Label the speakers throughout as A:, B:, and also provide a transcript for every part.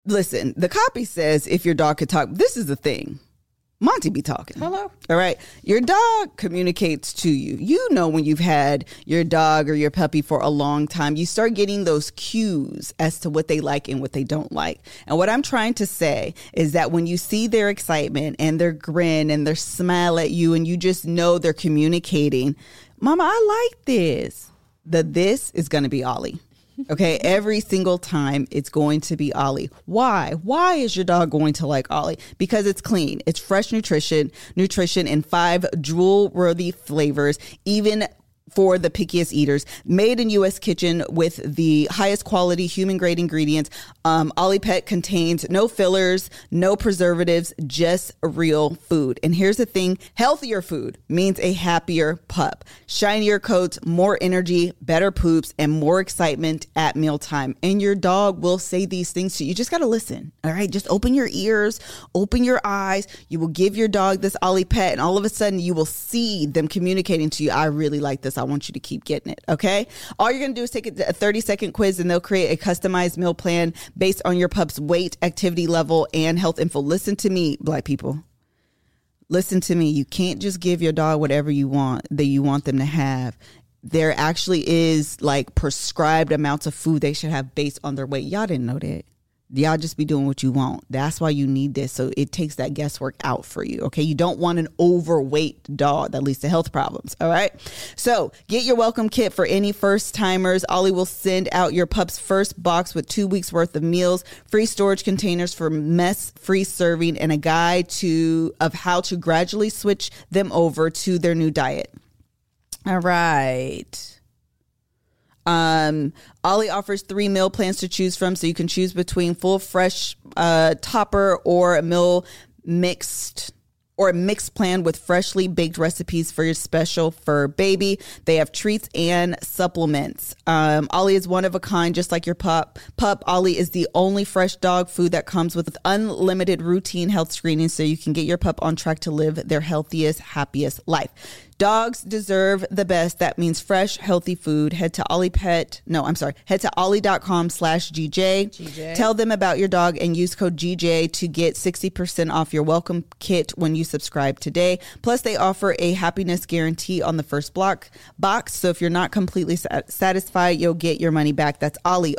A: Listen, the copy says if your dog could talk, this is the thing. Monty be talking.
B: Hello.
A: All right. Your dog communicates to you. You know, when you've had your dog or your puppy for a long time, you start getting those cues as to what they like and what they don't like. And what I'm trying to say is that when you see their excitement and their grin and their smile at you, and you just know they're communicating, Mama, I like this. This is going to be Ollie. Okay, every single time it's going to be Ollie. Why? Why is your dog going to like Ollie? Because it's clean. It's fresh nutrition in 5 drool-worthy flavors, even for the pickiest eaters. Made in U.S. kitchen with the highest quality human-grade ingredients. Ollie Pet contains no fillers, no preservatives, just real food. And here's the thing, healthier food means a happier pup. Shinier coats, more energy, better poops, and more excitement at mealtime. And your dog will say these things to you. You just got to listen, all right? Just open your ears, open your eyes. You will give your dog this Ollie Pet, and all of a sudden you will see them communicating to you, I really like this. I want you to keep getting it, okay? All you're going to do is take a 30-second quiz, and they'll create a customized meal plan based on your pup's weight, activity level, and health info. Listen to me, Black people. Listen to me. You can't just give your dog whatever you want them to have. There actually is like prescribed amounts of food they should have based on their weight. Y'all didn't know that. Y'all just be doing what you want. That's why you need this. So it takes that guesswork out for you. Okay. You don't want an overweight dog that leads to health problems. All right. So get your welcome kit for any first timers. Ollie will send out your pup's first box with 2 weeks worth of meals, free storage containers for mess free serving, and a guide of how to gradually switch them over to their new diet. All right. Ollie offers 3 meal plans to choose from, so you can choose between full fresh topper or a meal mixed plan with freshly baked recipes for your special fur baby. They have treats and supplements. Ollie is one of a kind, just like your pup. Ollie is the only fresh dog food that comes with unlimited routine health screening, so you can get your pup on track to live their healthiest, happiest life. Dogs deserve the best. That means fresh, healthy food. Head to ollie.com/GJ. Tell them about your dog and use code GJ to get 60% off your welcome kit when you subscribe today. Plus, they offer a happiness guarantee on the first box. So if you're not completely satisfied, you'll get your money back. That's Ollie,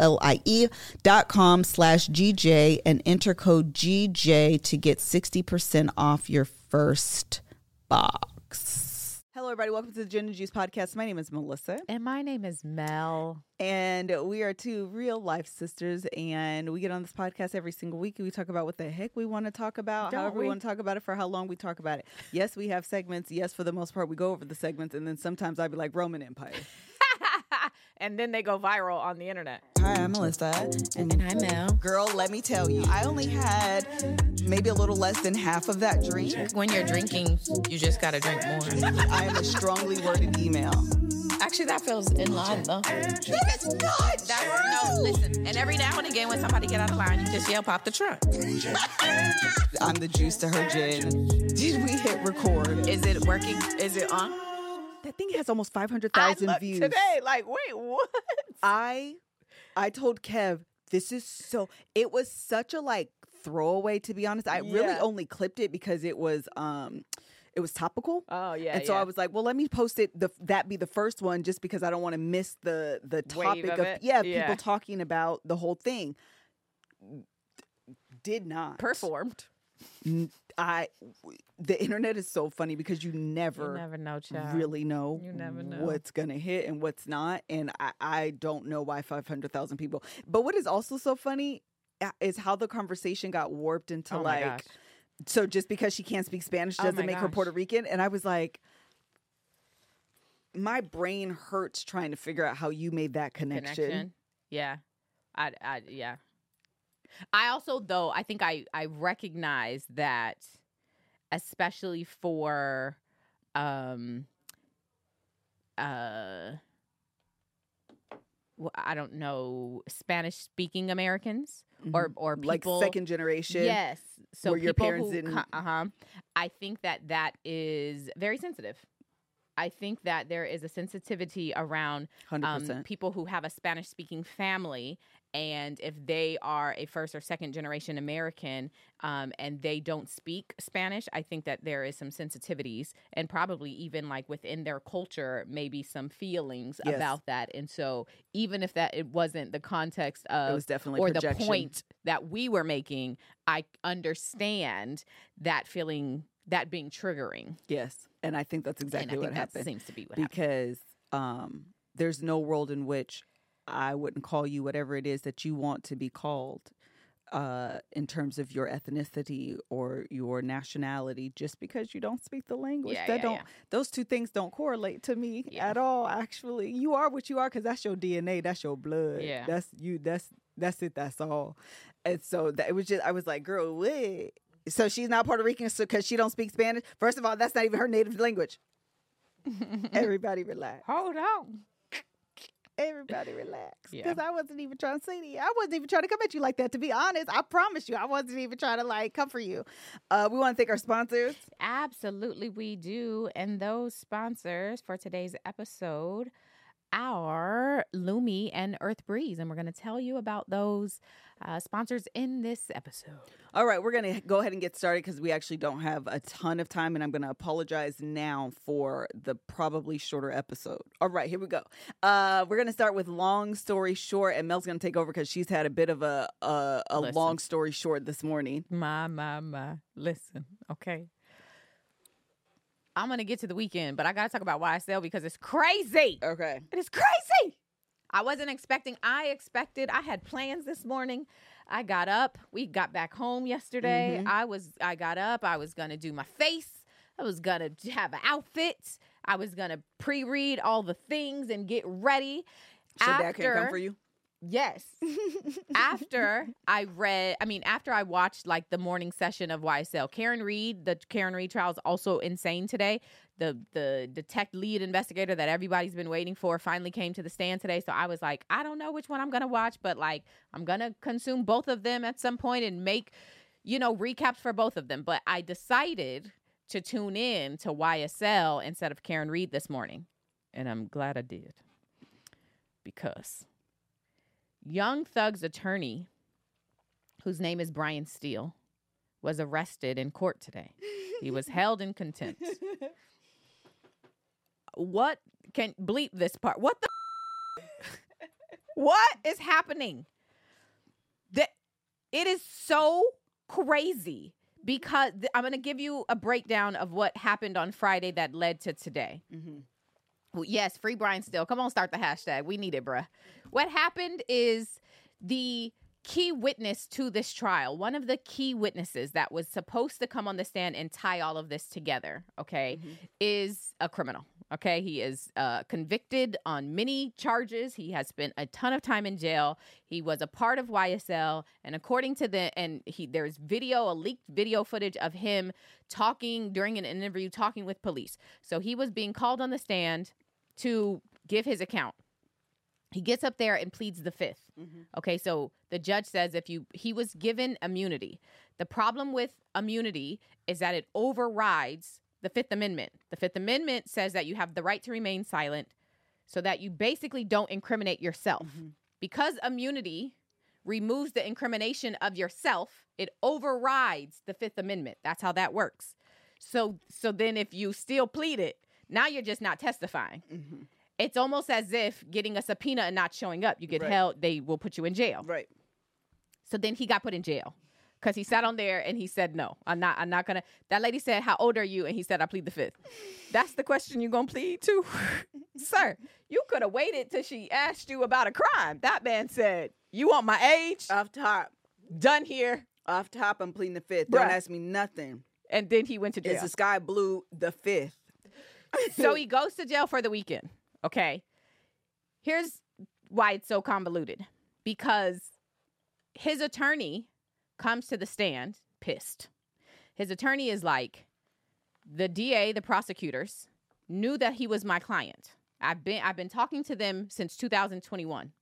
A: OLLIE.com/GJ, and enter code GJ to get 60% off your first box. Hello, everybody. Welcome to the Gin and Juice podcast. My name is Melissa.
B: And my name is Mel.
A: And we are 2 real life sisters. And we get on this podcast every single week. And we talk about what the heck we want to talk about, however we want to talk about it, for how long we talk about it. Yes, we have segments. Yes, for the most part, we go over the segments. And then sometimes I'd be like, Roman Empire.
B: And then they go viral on the internet.
A: Hi, I'm Melissa.
B: And I'm Mel.
A: Girl, let me tell you, I only had maybe a little less than half of that drink.
C: When you're drinking, you just got to drink more.
A: I am a strongly worded email.
C: Actually, that feels in line, though.
A: It's not.
C: No, listen. And every now and again, when somebody get out of line, you just yell, pop the trunk.
A: I'm the juice to her gin. Did we hit record?
C: Is it working? Is it on?
A: That thing has almost 500,000 views.
B: Today, like, wait, what?
A: I told Kev, it was such a like throwaway, to be honest. I really only clipped it because it was topical.
B: Oh yeah.
A: And so I was like, well, let me post it. That be the first one, just because I don't want to miss the topic of people talking about the whole thing. Did not
B: performed.
A: The internet is so funny because you never
B: know, child.
A: Really know,
B: you never know
A: what's gonna hit and what's not. And I don't know why 500,000 people. But what is also so funny is how the conversation got warped into so just because she can't speak Spanish doesn't make her Puerto Rican. And I was like, my brain hurts trying to figure out how you made that connection.
B: Yeah. Yeah. I also, though, I think I recognize that, especially for I don't know, Spanish speaking Americans or people
A: like second generation.
B: Yes. So
A: where your parents didn't.
B: I think that is very sensitive. I think that there is a sensitivity around
A: 100%.
B: People who have a Spanish speaking family And if they are a first or second generation American and they don't speak Spanish, I think that there is some sensitivities and probably even like within their culture, maybe some feelings about that. And so even if that it wasn't the context of
A: it was definitely
B: or
A: projection.
B: the point that we were making, I understand that feeling, that being triggering.
A: Yes. And I think that's exactly what happened.
B: That seems to be what happened.
A: Because there's no world in which I wouldn't call you whatever it is that you want to be called in terms of your ethnicity or your nationality just because you don't speak the language. Those two things don't correlate to me at all, actually. You are what you are because that's your DNA. That's your blood.
B: Yeah.
A: That's you. That's it. That's all. And so it was just, I was like, girl, wait. So she's not Puerto Rican because she don't speak Spanish? First of all, that's not even her native language. Everybody relax.
B: Hold on.
A: Everybody relax. Because I wasn't even trying to say to you. I wasn't even trying to come at you like that, to be honest. I promise you. I wasn't even trying to like come for you. We want to thank our sponsors.
B: Absolutely, we do. And those sponsors for today's episode are Lumi and Earth Breeze. And we're going to tell you about those sponsors in this episode.
A: All right, we're going to go ahead and get started because we actually don't have a ton of time, and I'm going to apologize now for the probably shorter episode. All right, here we go. We're going to start with long story short, and Mel's going to take over because she's had a bit of a long story short this morning.
B: My. Listen, okay. I'm going to get to the weekend, but I got to talk about YSL because it's crazy.
A: Okay.
B: It is crazy. I wasn't expecting. I had plans this morning. I got up. We got back home yesterday. I got up. I was going to do my face. I was going to have an outfit. I was going to pre-read all the things and get ready.
A: So Dad can't come for you?
B: Yes. After I watched like the morning session of YSL, the Karen Reed trial is also insane today. The lead investigator that everybody's been waiting for finally came to the stand today. So I was like, I don't know which one I'm going to watch, but like I'm going to consume both of them at some point and make, recaps for both of them. But I decided to tune in to YSL instead of Karen Reed this morning. And I'm glad I did. Because Young Thug's attorney, whose name is Brian Steele, was arrested in court today. He was held in contempt. What can bleep this part? What the what is happening? It is so crazy because I'm going to give you a breakdown of what happened on Friday that led to today. Well, yes, free Brian Steele. Come on, start the hashtag. We need it, bruh. What happened is the key witness to this trial, one of the key witnesses that was supposed to come on the stand and tie all of this together, okay, is a criminal, okay? He is convicted on many charges. He has spent a ton of time in jail. He was a part of YSL, and according to there's a leaked video footage of him talking during an interview, talking with police. So he was being called on the stand to give his account. He gets up there and pleads the fifth. Okay, so the judge says he was given immunity. The problem with immunity is that it overrides the Fifth Amendment. The Fifth Amendment says that you have the right to remain silent so that you basically don't incriminate yourself. Because immunity removes the incrimination of yourself, it overrides the Fifth Amendment. That's how that works. So then if you still plead it, now you're just not testifying. It's almost as if getting a subpoena and not showing up. You get held, they will put you in jail.
A: Right.
B: So then he got put in jail because he sat on there and he said, no, I'm not going to. That lady said, how old are you? And he said, I plead the fifth. That's the question you're going to plead to? Sir, you could have waited till she asked you about a crime. That man said, you want my age?
A: Off top.
B: Done here.
A: Off top, I'm pleading the fifth.
B: Bruh.
A: Don't ask me nothing.
B: And then he went to jail.
A: It's the sky blue, the fifth.
B: So he goes to jail for the weekend. Okay. Here's why it's so convoluted. Because his attorney comes to the stand pissed. His attorney is like, the DA, the prosecutors, knew that he was my client. I've been talking to them since 2021.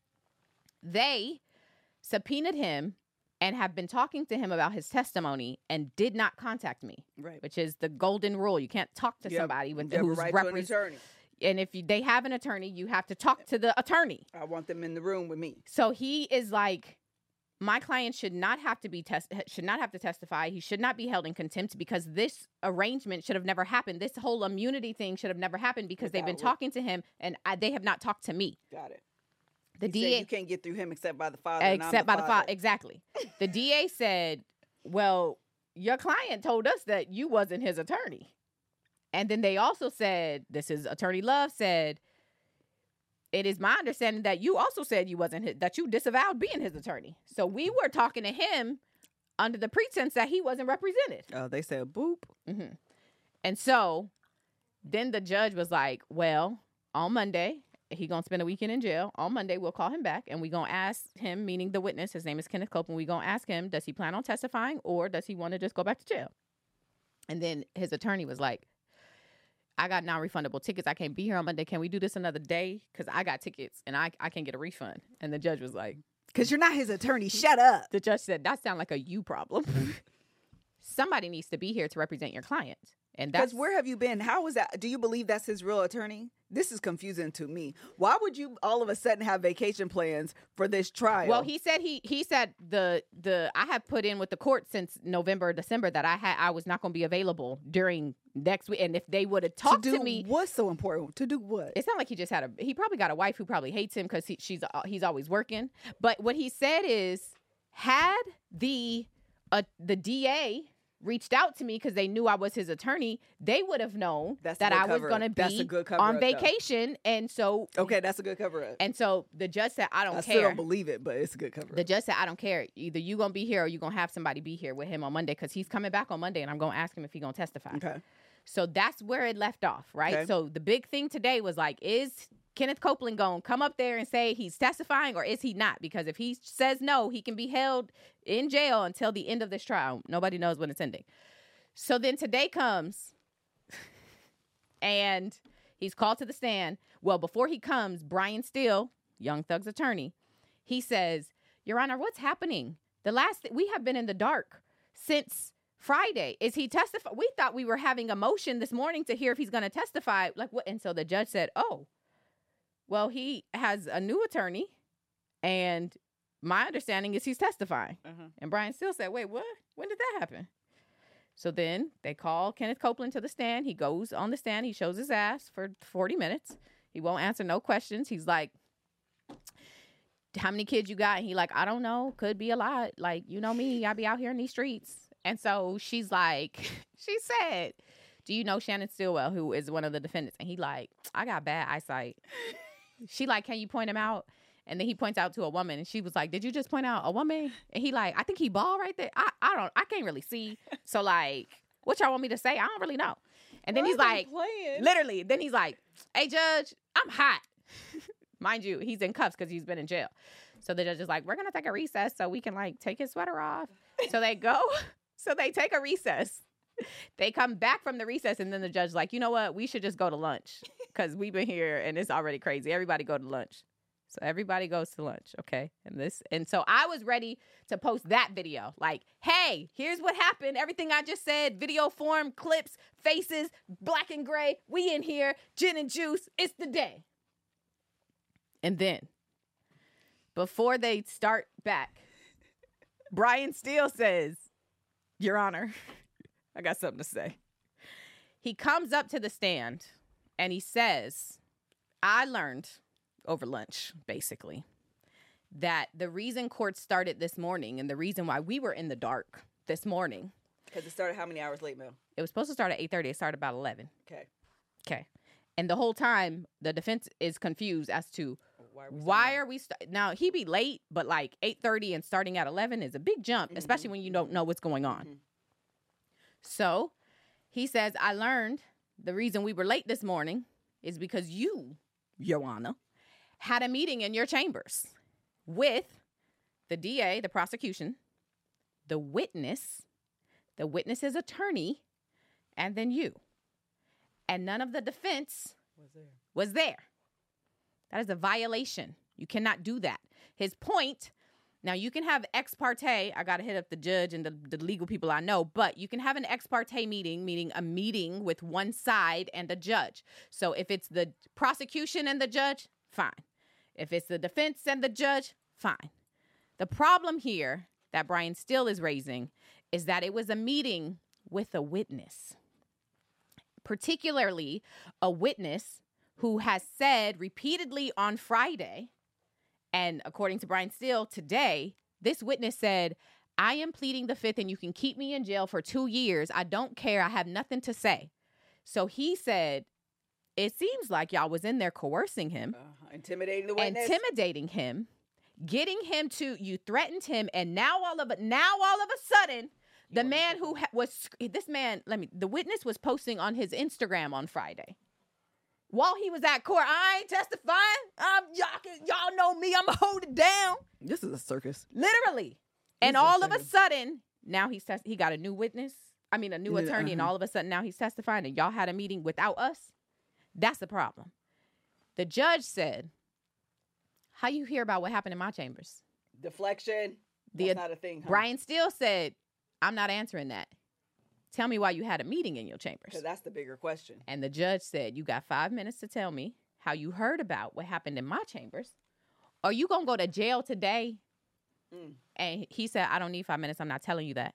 B: They subpoenaed him and have been talking to him about his testimony and did not contact me.
A: Right.
B: Which is the golden rule. You can't talk to somebody with who's
A: right to an attorney.
B: And if they have an attorney, you have to talk to the attorney.
A: I want them in the room with me.
B: So he is like, my client should not have to testify. He should not be held in contempt because this arrangement should have never happened. This whole immunity thing should have never happened because they've been talking to him and they have not talked to me.
A: Got it.
B: The
A: He
B: DA
A: said you can't get through him except by the father.
B: except by the father. Exactly. The DA said, well, your client told us that you wasn't his attorney. And then they also said, this is Attorney Love said, it is my understanding that you also said you wasn't that you disavowed being his attorney. So we were talking to him under the pretense that he wasn't represented.
A: Oh, they said boop.
B: Mm-hmm. And so then the judge was like, well, on Monday, he going to spend a weekend in jail. On Monday, we'll call him back and we going to ask him, meaning the witness, his name is Kenneth Copeland. We going to ask him, does he plan on testifying or does he want to just go back to jail? And then his attorney was like, I got non-refundable tickets. I can't be here on Monday. Can we do this another day? Because I got tickets and I can't get a refund. And the judge was like,
A: because you're not his attorney. Shut up.
B: The judge said, that sounds like a you problem. Somebody needs to be here to represent your client. And that's
A: where have you been? How was that? Do you believe that's his real attorney? This is confusing to me. Why would you all of a sudden have vacation plans for this trial?
B: Well, he said he said the I have put in with the court since November or December that I was not going to be available during next week. And if they would have talked to me,
A: what's so important to do what?
B: It's not like he just he probably got a wife who probably hates him because he's always working. But what he said is, had the DA reached out to me because they knew I was his attorney, they would have known that I was going to be on vacation. And so...
A: Okay, that's a good cover-up.
B: And so the judge said, I care.
A: I still don't believe it, but it's a good cover-up.
B: The judge said, I don't care. Either you going to be here or you going to have somebody be here with him on Monday because he's coming back on Monday and I'm going to ask him if he's going to testify.
A: Okay.
B: So that's where it left off, right?
A: Okay.
B: So the big thing today was like, is Kenneth Copeland going to come up there and say he's testifying or is he not? Because if he says no, he can be held in jail until the end of this trial. Nobody knows when it's ending. So then today comes and he's called to the stand. Well, before he comes, Brian Steele, Young Thug's attorney, he says, Your Honor, what's happening? We have been in the dark since Friday. Is he testifying? We thought we were having a motion this morning to hear if he's going to testify. Like what? And so the judge said, oh, well, he has a new attorney and my understanding is he's testifying. Uh-huh. And Brian Steele said, wait, what? When did that happen? So then they call Kenneth Copeland to the stand. He goes on the stand. He shows his ass for 40 minutes. He won't answer no questions. He's like, how many kids you got? And he like, I don't know. Could be a lot. Like, you know me. I be out here in these streets. And so she's like, she said, do you know Shannon Stillwell, who is one of the defendants? And he like, I got bad eyesight. She like, can you point him out? And then he points out to a woman and she was like, did you just point out a woman? And he like, I think he bald right there. I can't really see. So like, what y'all want me to say? I don't really know. And then he's like, literally, then he's like, hey judge, I'm hot. Mind you, he's in cuffs because he's been in jail. So the judge is like, we're going to take a recess so we can like take his sweater off. So they go, so they take a recess. They come back from the recess and then the judge's like, you know what? We should just go to lunch because we've been here and it's already crazy. Everybody go to lunch. So everybody goes to lunch, okay? And so I was ready to post that video. Like, hey, here's what happened. Everything I just said, video form, clips, faces, black and gray. We in here, gin and juice. It's the day. And then, before they start back, Brian Steele says, Your Honor, I got something to say. He comes up to the stand and he says, I learned over lunch, basically, that the reason court started this morning and the reason why we were in the dark this morning.
A: Because it started how many hours late, Mel?
B: It was supposed to start at 8:30. It started about 11.
A: Okay.
B: And the whole time, the defense is confused as to why are we now, he be late, but like 8:30 and starting at 11 is a big jump, especially when you don't know what's going on. Mm-hmm. So he says, I learned the reason we were late this morning is because you, Your Honor, had a meeting in your chambers with the DA, the prosecution, the witness's attorney, and then you. And none of the defense was there. That is a violation. You cannot do that. His point Now, you can have ex parte. I got to hit up the judge and the legal people I know, but you can have an ex parte meeting, meaning a meeting with one side and the judge. So if it's the prosecution and the judge, fine. If it's the defense and the judge, fine. The problem here that Brian Steele is raising is that it was a meeting with a witness, particularly a witness who has said repeatedly on Friday, and according to Brian Steele today, this witness said, I am pleading the fifth and you can keep me in jail for 2 years. I don't care. I have nothing to say. So he said, it seems like y'all was in there coercing him.
A: Intimidating the witness.
B: Intimidating him. Getting him to, you threatened him. And now all of a sudden, the man who the witness was posting on his Instagram on Friday. While he was at court, I ain't testifying. Y'all know me. I'm going to hold it down.
A: This is a circus.
B: Literally. And all of a sudden, now he got a new witness. I mean, a new attorney. And all of a sudden, now he's testifying. And y'all had a meeting without us. That's the problem. The judge said, how you hear about what happened in my chambers?
A: Deflection. That's not a thing. Huh?
B: Brian Steele said, I'm not answering that. Tell me why you had a meeting in your chambers.
A: Because that's the bigger question.
B: And the judge said, you got 5 minutes to tell me how you heard about what happened in my chambers. Are you going to go to jail today? And he said, I don't need 5 minutes. I'm not telling you that.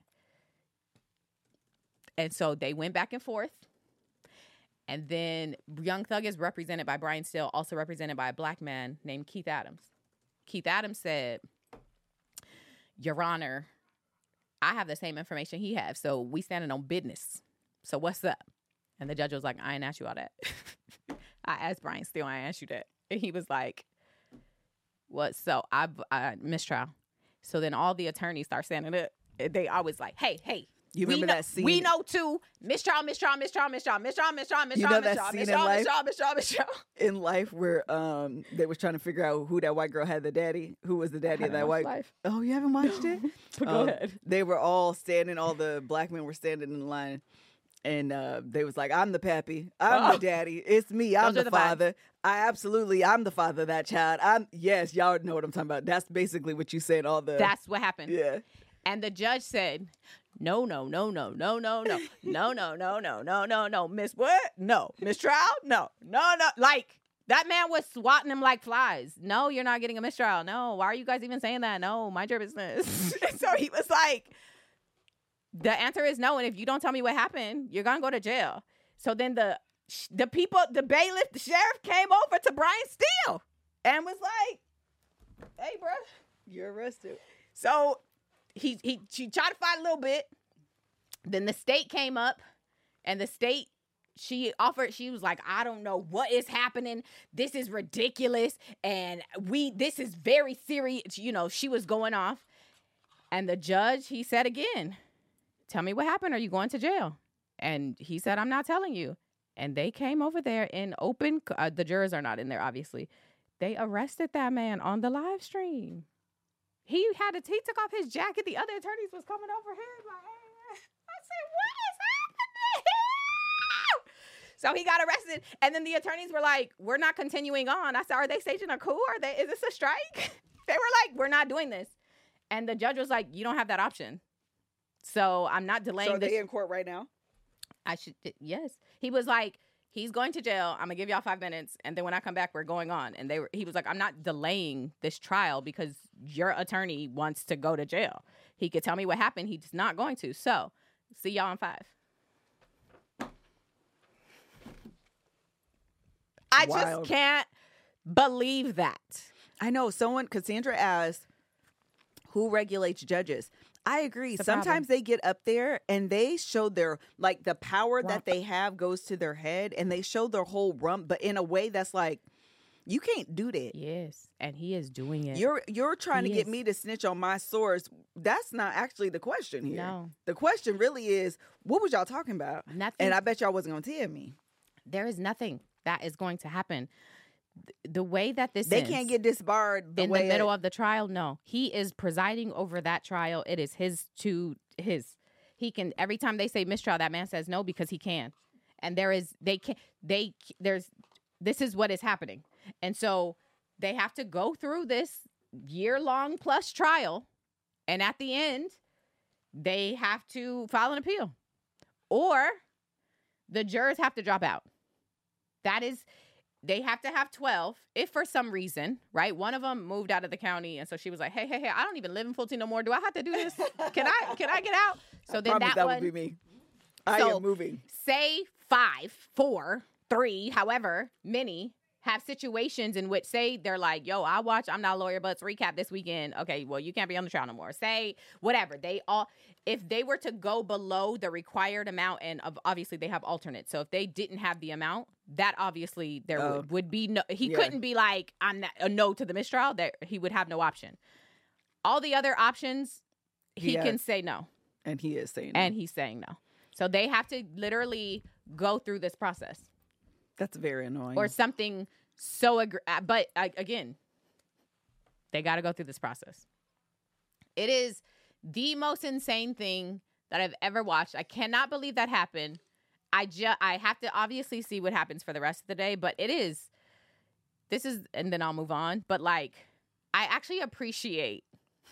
B: And so they went back and forth. And then Young Thug is represented by Brian Steele, also represented by a black man named Keith Adams. Keith Adams said, Your Honor, I have the same information he has, so we standing on business. So what's up? And the judge was like, I ain't asked you all that. I asked Brian Steele, I asked you that. And he was like, what? So I mistrial. So then all the attorneys start standing up. They always like, hey.
A: You remember that scene?
B: We know too. Mistrial. You know
A: that scene in life? In Life where they was trying to figure out who that white girl had the daddy. Who was the daddy of that white?
B: Life.
A: Oh, you haven't watched it?
B: Go ahead.
A: They were all standing. All the black men were standing in line, and they was like, "I'm the pappy. I'm the daddy. It's me. I'm the father. I'm the father of that child. Yes, y'all know what I'm talking about. That's basically what you said.
B: That's what happened.
A: Yeah.
B: And the judge said, No. Miss what? No. Mistrial? No. Like, that man was swatting them like flies. No, you're not getting a mistrial. No. Why are you guys even saying that? No, mind your business. So he was like, the answer is no. And if you don't tell me what happened, you're going to go to jail. So then the people, the bailiff, the sheriff came over to Brian Steele and was like, hey, bro,
A: you're arrested.
B: So she tried to fight a little bit. Then the state came up, and the state, she was like, I don't know what is happening. This is ridiculous. And this is very serious. You know, she was going off. And the judge, he said again, tell me what happened. Are you going to jail? And he said, I'm not telling you. And they came over there in open, the jurors are not in there, obviously. They arrested that man on the live stream. He took off his jacket. The other attorneys was coming over him. Like, I said, what is happening? So he got arrested. And then the attorneys were like, we're not continuing on. I said, are they staging a coup? Is this a strike? They were like, we're not doing this. And the judge was like, you don't have that option. So I'm not delaying this.
A: So are they in court right now?
B: Yes. He was like, he's going to jail. I'm going to give y'all 5 minutes. And then when I come back, we're going on. And he was like, I'm not delaying this trial because your attorney wants to go to jail. He could tell me what happened. He's not going to. So see y'all in 5. I just can't believe that.
A: I know. Cassandra asked, who regulates judges? I agree. Sometimes they get up there and they show their, like, the power that they have goes to their head and they show their whole rump, but in a way that's like, you can't do that.
B: Yes, and he is doing it.
A: You're trying to get me to snitch on my source. That's not actually the question here.
B: No.
A: The question really is, what was y'all talking about?
B: Nothing.
A: And I bet y'all wasn't going to tell me.
B: There is nothing that is going to happen. The way that this
A: they can't get disbarred
B: in the middle of the trial. No, he is presiding over that trial. It is his. He can, every time they say mistrial, that man says no because he can. And this is what is happening. And so they have to go through this year-long plus trial, and at the end, they have to file an appeal, or the jurors have to drop out. That is, they have to have 12 if for some reason, right? One of them moved out of the county, and so she was like, hey, I don't even live in Fulton no more. Do I have to do this? Can I get out? So then that
A: would be me. I am moving.
B: Say 5, 4, 3, however many have situations in which, say they're like, yo, I'm not a lawyer, but let's recap this weekend. Okay, well, you can't be on the trial no more. Say whatever. If they were to go below the required amount, and obviously they have alternates. So if they didn't have the amount, that obviously there would be no, he couldn't be like, I'm not, a no to the mistrial, that he would have no option. All the other options, he can say no.
A: And he is saying no.
B: And he's saying no. So they have to literally go through this process.
A: That's very annoying.
B: Or something so, but again, they got to go through this process. It is the most insane thing that I've ever watched. I cannot believe that happened. I have to obviously see what happens for the rest of the day, but this is, and then I'll move on. But like, I actually appreciate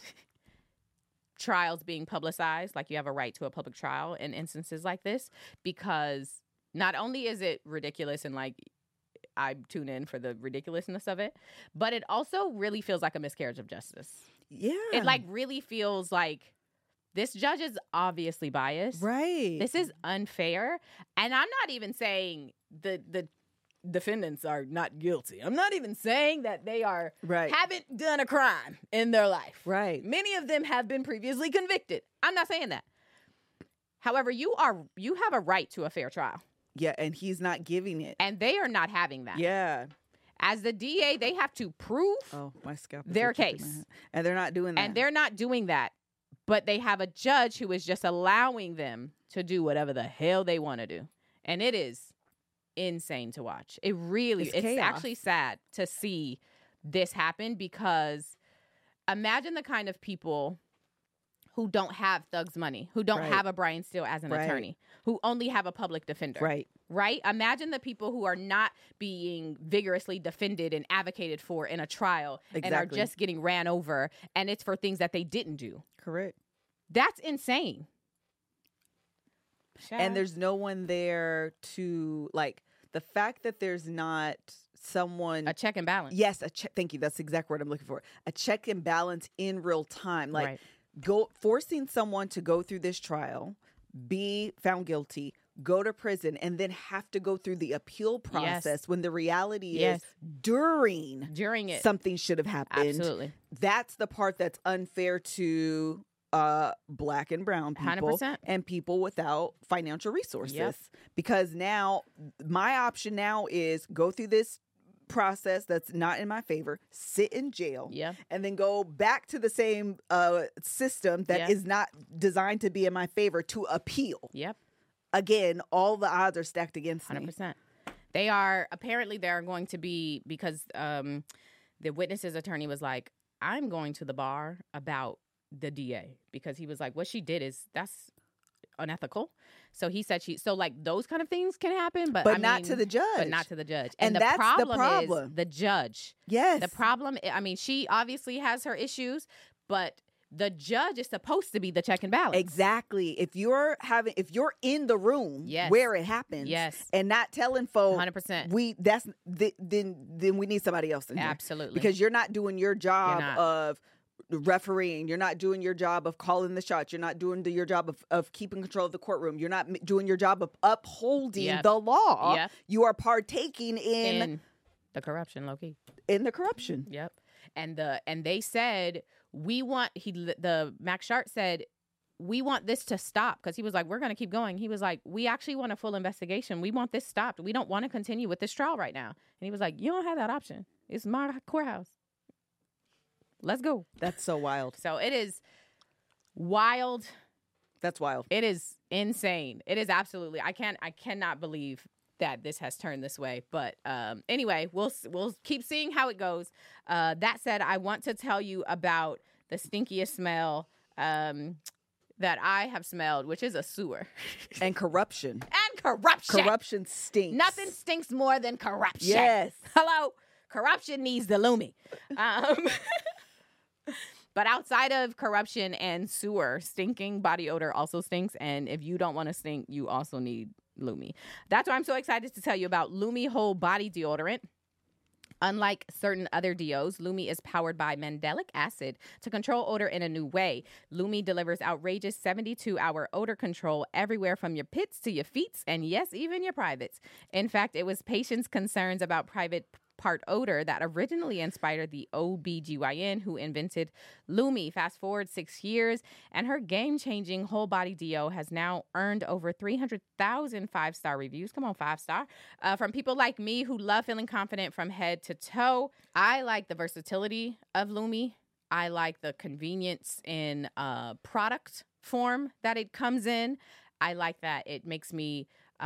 B: trials being publicized. Like, you have a right to a public trial in instances like this, because not only is it ridiculous and like I tune in for the ridiculousness of it, but it also really feels like a miscarriage of justice.
A: Yeah.
B: It like really feels like this judge is obviously biased.
A: Right.
B: This is unfair. And I'm not even saying the defendants are not guilty. I'm not even saying that they are haven't done a crime in their life.
A: Right.
B: Many of them have been previously convicted. I'm not saying that. However, you have a right to a fair trial.
A: Yeah, and he's not giving it.
B: And they are not having that.
A: Yeah.
B: As the DA, they have to prove
A: my scalp
B: their case.
A: And they're not doing that.
B: And they're not doing that. But they have a judge who is just allowing them to do whatever the hell they want to do. And it is insane to watch. It's actually sad to see this happen, because imagine the kind of people who don't have Thug's money, who don't have a Brian Steele as an attorney, who only have a public defender. Right? Imagine the people who are not being vigorously defended and advocated for in a trial and are just getting ran over, and it's for things that they didn't do.
A: Correct.
B: That's insane.
A: And there's no one there to, like, the fact that there's not someone,
B: a check and balance.
A: Yes, thank you. That's the exact word I'm looking for. A check and balance in real time. Like, forcing someone to go through this trial, be found guilty, go to prison, and then have to go through the appeal process when the reality is during it, something should have happened.
B: Absolutely.
A: That's the part that's unfair to Black and brown people
B: 100%.
A: And people without financial resources. Because now my option now is go through this process that's not in my favor, sit in jail, and then go back to the same system that is not designed to be in my favor to appeal. Again, all the odds are stacked against 100%.
B: Me. They are going to be, because the witness's attorney was like, I'm going to the bar about the DA, because he was like, what she did that's unethical. So he said like those kind of things can happen, but
A: not to the judge.
B: But not to the judge.
A: And that's the problem.
B: Is the judge.
A: Yes.
B: The problem, I mean, she obviously has her issues, but the judge is supposed to be the check and balance.
A: Exactly. If you're in the room where it happens, and not telling folks
B: 100%,
A: then we need somebody else in here.
B: Absolutely.
A: Because you're not doing your job of refereeing, you're not doing your job of calling the shots, you're not doing your job of keeping control of the courtroom, you're not doing your job of upholding the law. You are partaking in
B: the corruption, low-key.
A: In the corruption.
B: And they said, the Max Sharp said, we want this to stop, because he was like, we're going to keep going. He was like, we actually want a full investigation. We want this stopped. We don't want to continue with this trial right now. And he was like, you don't have that option. It's my courthouse. Let's go.
A: That's so wild.
B: So it is wild.
A: That's wild.
B: It is insane. It is absolutely. I cannot believe that this has turned this way. But anyway, we'll keep seeing how it goes. That said, I want to tell you about the stinkiest smell that I have smelled, which is a sewer.
A: And corruption.
B: Corruption
A: stinks.
B: Nothing stinks more than corruption.
A: Yes.
B: Hello? Corruption needs the Lumi. But outside of corruption and sewer, stinking body odor also stinks. And if you don't want to stink, you also need Lumi. That's why I'm so excited to tell you about Lumi Whole Body Deodorant. Unlike certain other deos, Lumi is powered by mandelic acid to control odor in a new way. Lumi delivers outrageous 72-hour odor control everywhere from your pits to your feets, and yes, even your privates. In fact, it was patients' concerns about private part odor that originally inspired the OBGYN who invented Lumi. Fast forward 6 years, and her game-changing whole body deo has now earned over 300,000 five-star reviews. Come on, 5-star. From people like me who love feeling confident from head to toe. I like the versatility of Lumi. I like the convenience in product form that it comes in. I like that it makes me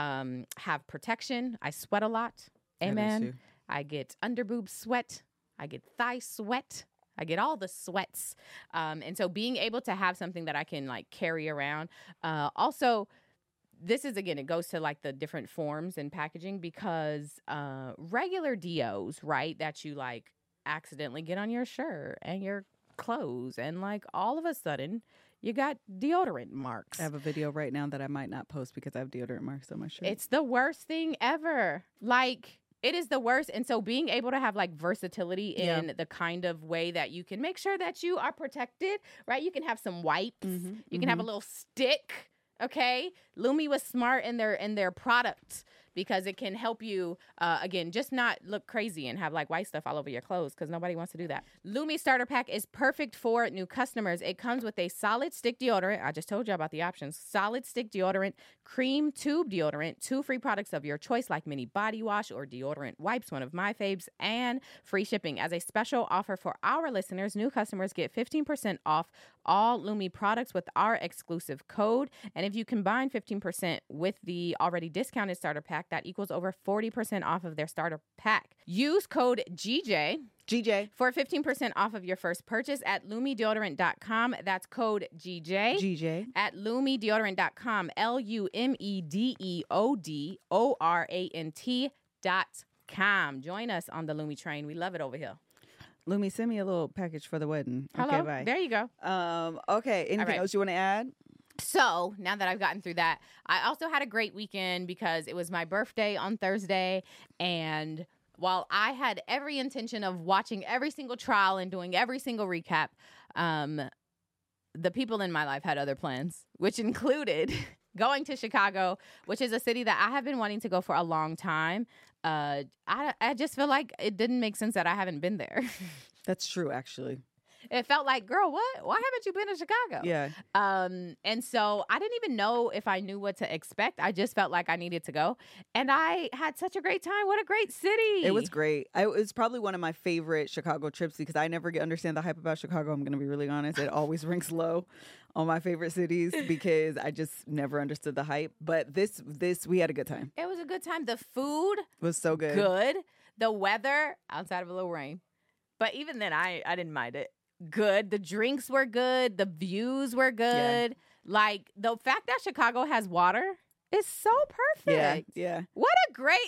B: have protection. I sweat a lot. Amen. I get underboob sweat. I get thigh sweat. I get all the sweats. And so being able to have something that I can like carry around. Also, this is, again, it goes to like the different forms and packaging because regular deos, right, that you like accidentally get on your shirt and your clothes and like all of a sudden you got deodorant marks.
A: I have a video right now that I might not post because I have deodorant marks on my shirt.
B: It's the worst thing ever. Like, it is the worst. And so being able to have like versatility in the kind of way that you can make sure that you are protected, right? You can have some wipes. You can have a little stick. Okay. Lumi was smart in their product because it can help you, again, just not look crazy and have like white stuff all over your clothes because nobody wants to do that. Lumi Starter Pack is perfect for new customers. It comes with a solid stick deodorant. I just told you about the options. Solid stick deodorant, cream tube deodorant, 2 free products of your choice like mini body wash or deodorant wipes, one of my faves, and free shipping. As a special offer for our listeners, new customers get 15% off all Lumi products with our exclusive code. And if you combine 15% with the already discounted starter pack, that equals over 40% off of their starter pack. Use code GJ for 15% off of your first purchase at LumiDeodorant.com. That's code GJ at LumiDeodorant.com. LumiDeodorant.com. Join us on the Lumi train. We love it over here.
A: Lumi, send me a little package for the wedding.
B: Hello.
A: Okay, bye.
B: There you go.
A: Okay. Anything else you want to add?
B: So now that I've gotten through that, I also had a great weekend because it was my birthday on Thursday. And while I had every intention of watching every single trial and doing every single recap, the people in my life had other plans, which included going to Chicago, which is a city that I have been wanting to go for a long time. I just feel like it didn't make sense that I haven't been there.
A: That's true, actually.
B: It felt like, girl, what? Why haven't you been to Chicago?
A: Yeah.
B: And so I didn't even know if I knew what to expect. I just felt like I needed to go. And I had such a great time. What a great city.
A: It was great. It was probably one of my favorite Chicago trips because I never understand the hype about Chicago. I'm going to be really honest. It always ranks low on my favorite cities because I just never understood the hype. But this we had a good time.
B: It was a good time. The food
A: was so good.
B: Good. The weather, outside of a little rain. But even then, I didn't mind it. Good. The drinks were good. The views were good. Yeah. Like, the fact that Chicago has water is so perfect.
A: Yeah.
B: What a great,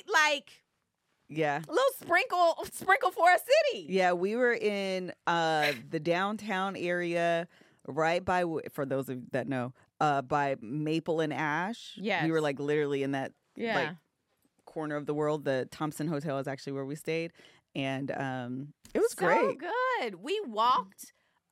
B: little sprinkle for a city.
A: Yeah, we were in the downtown area right by, for those of you that know, by Maple and Ash.
B: Yes.
A: We were literally in that corner of the world. The Thompson Hotel is actually where we stayed. And it was great.
B: So good. We walked.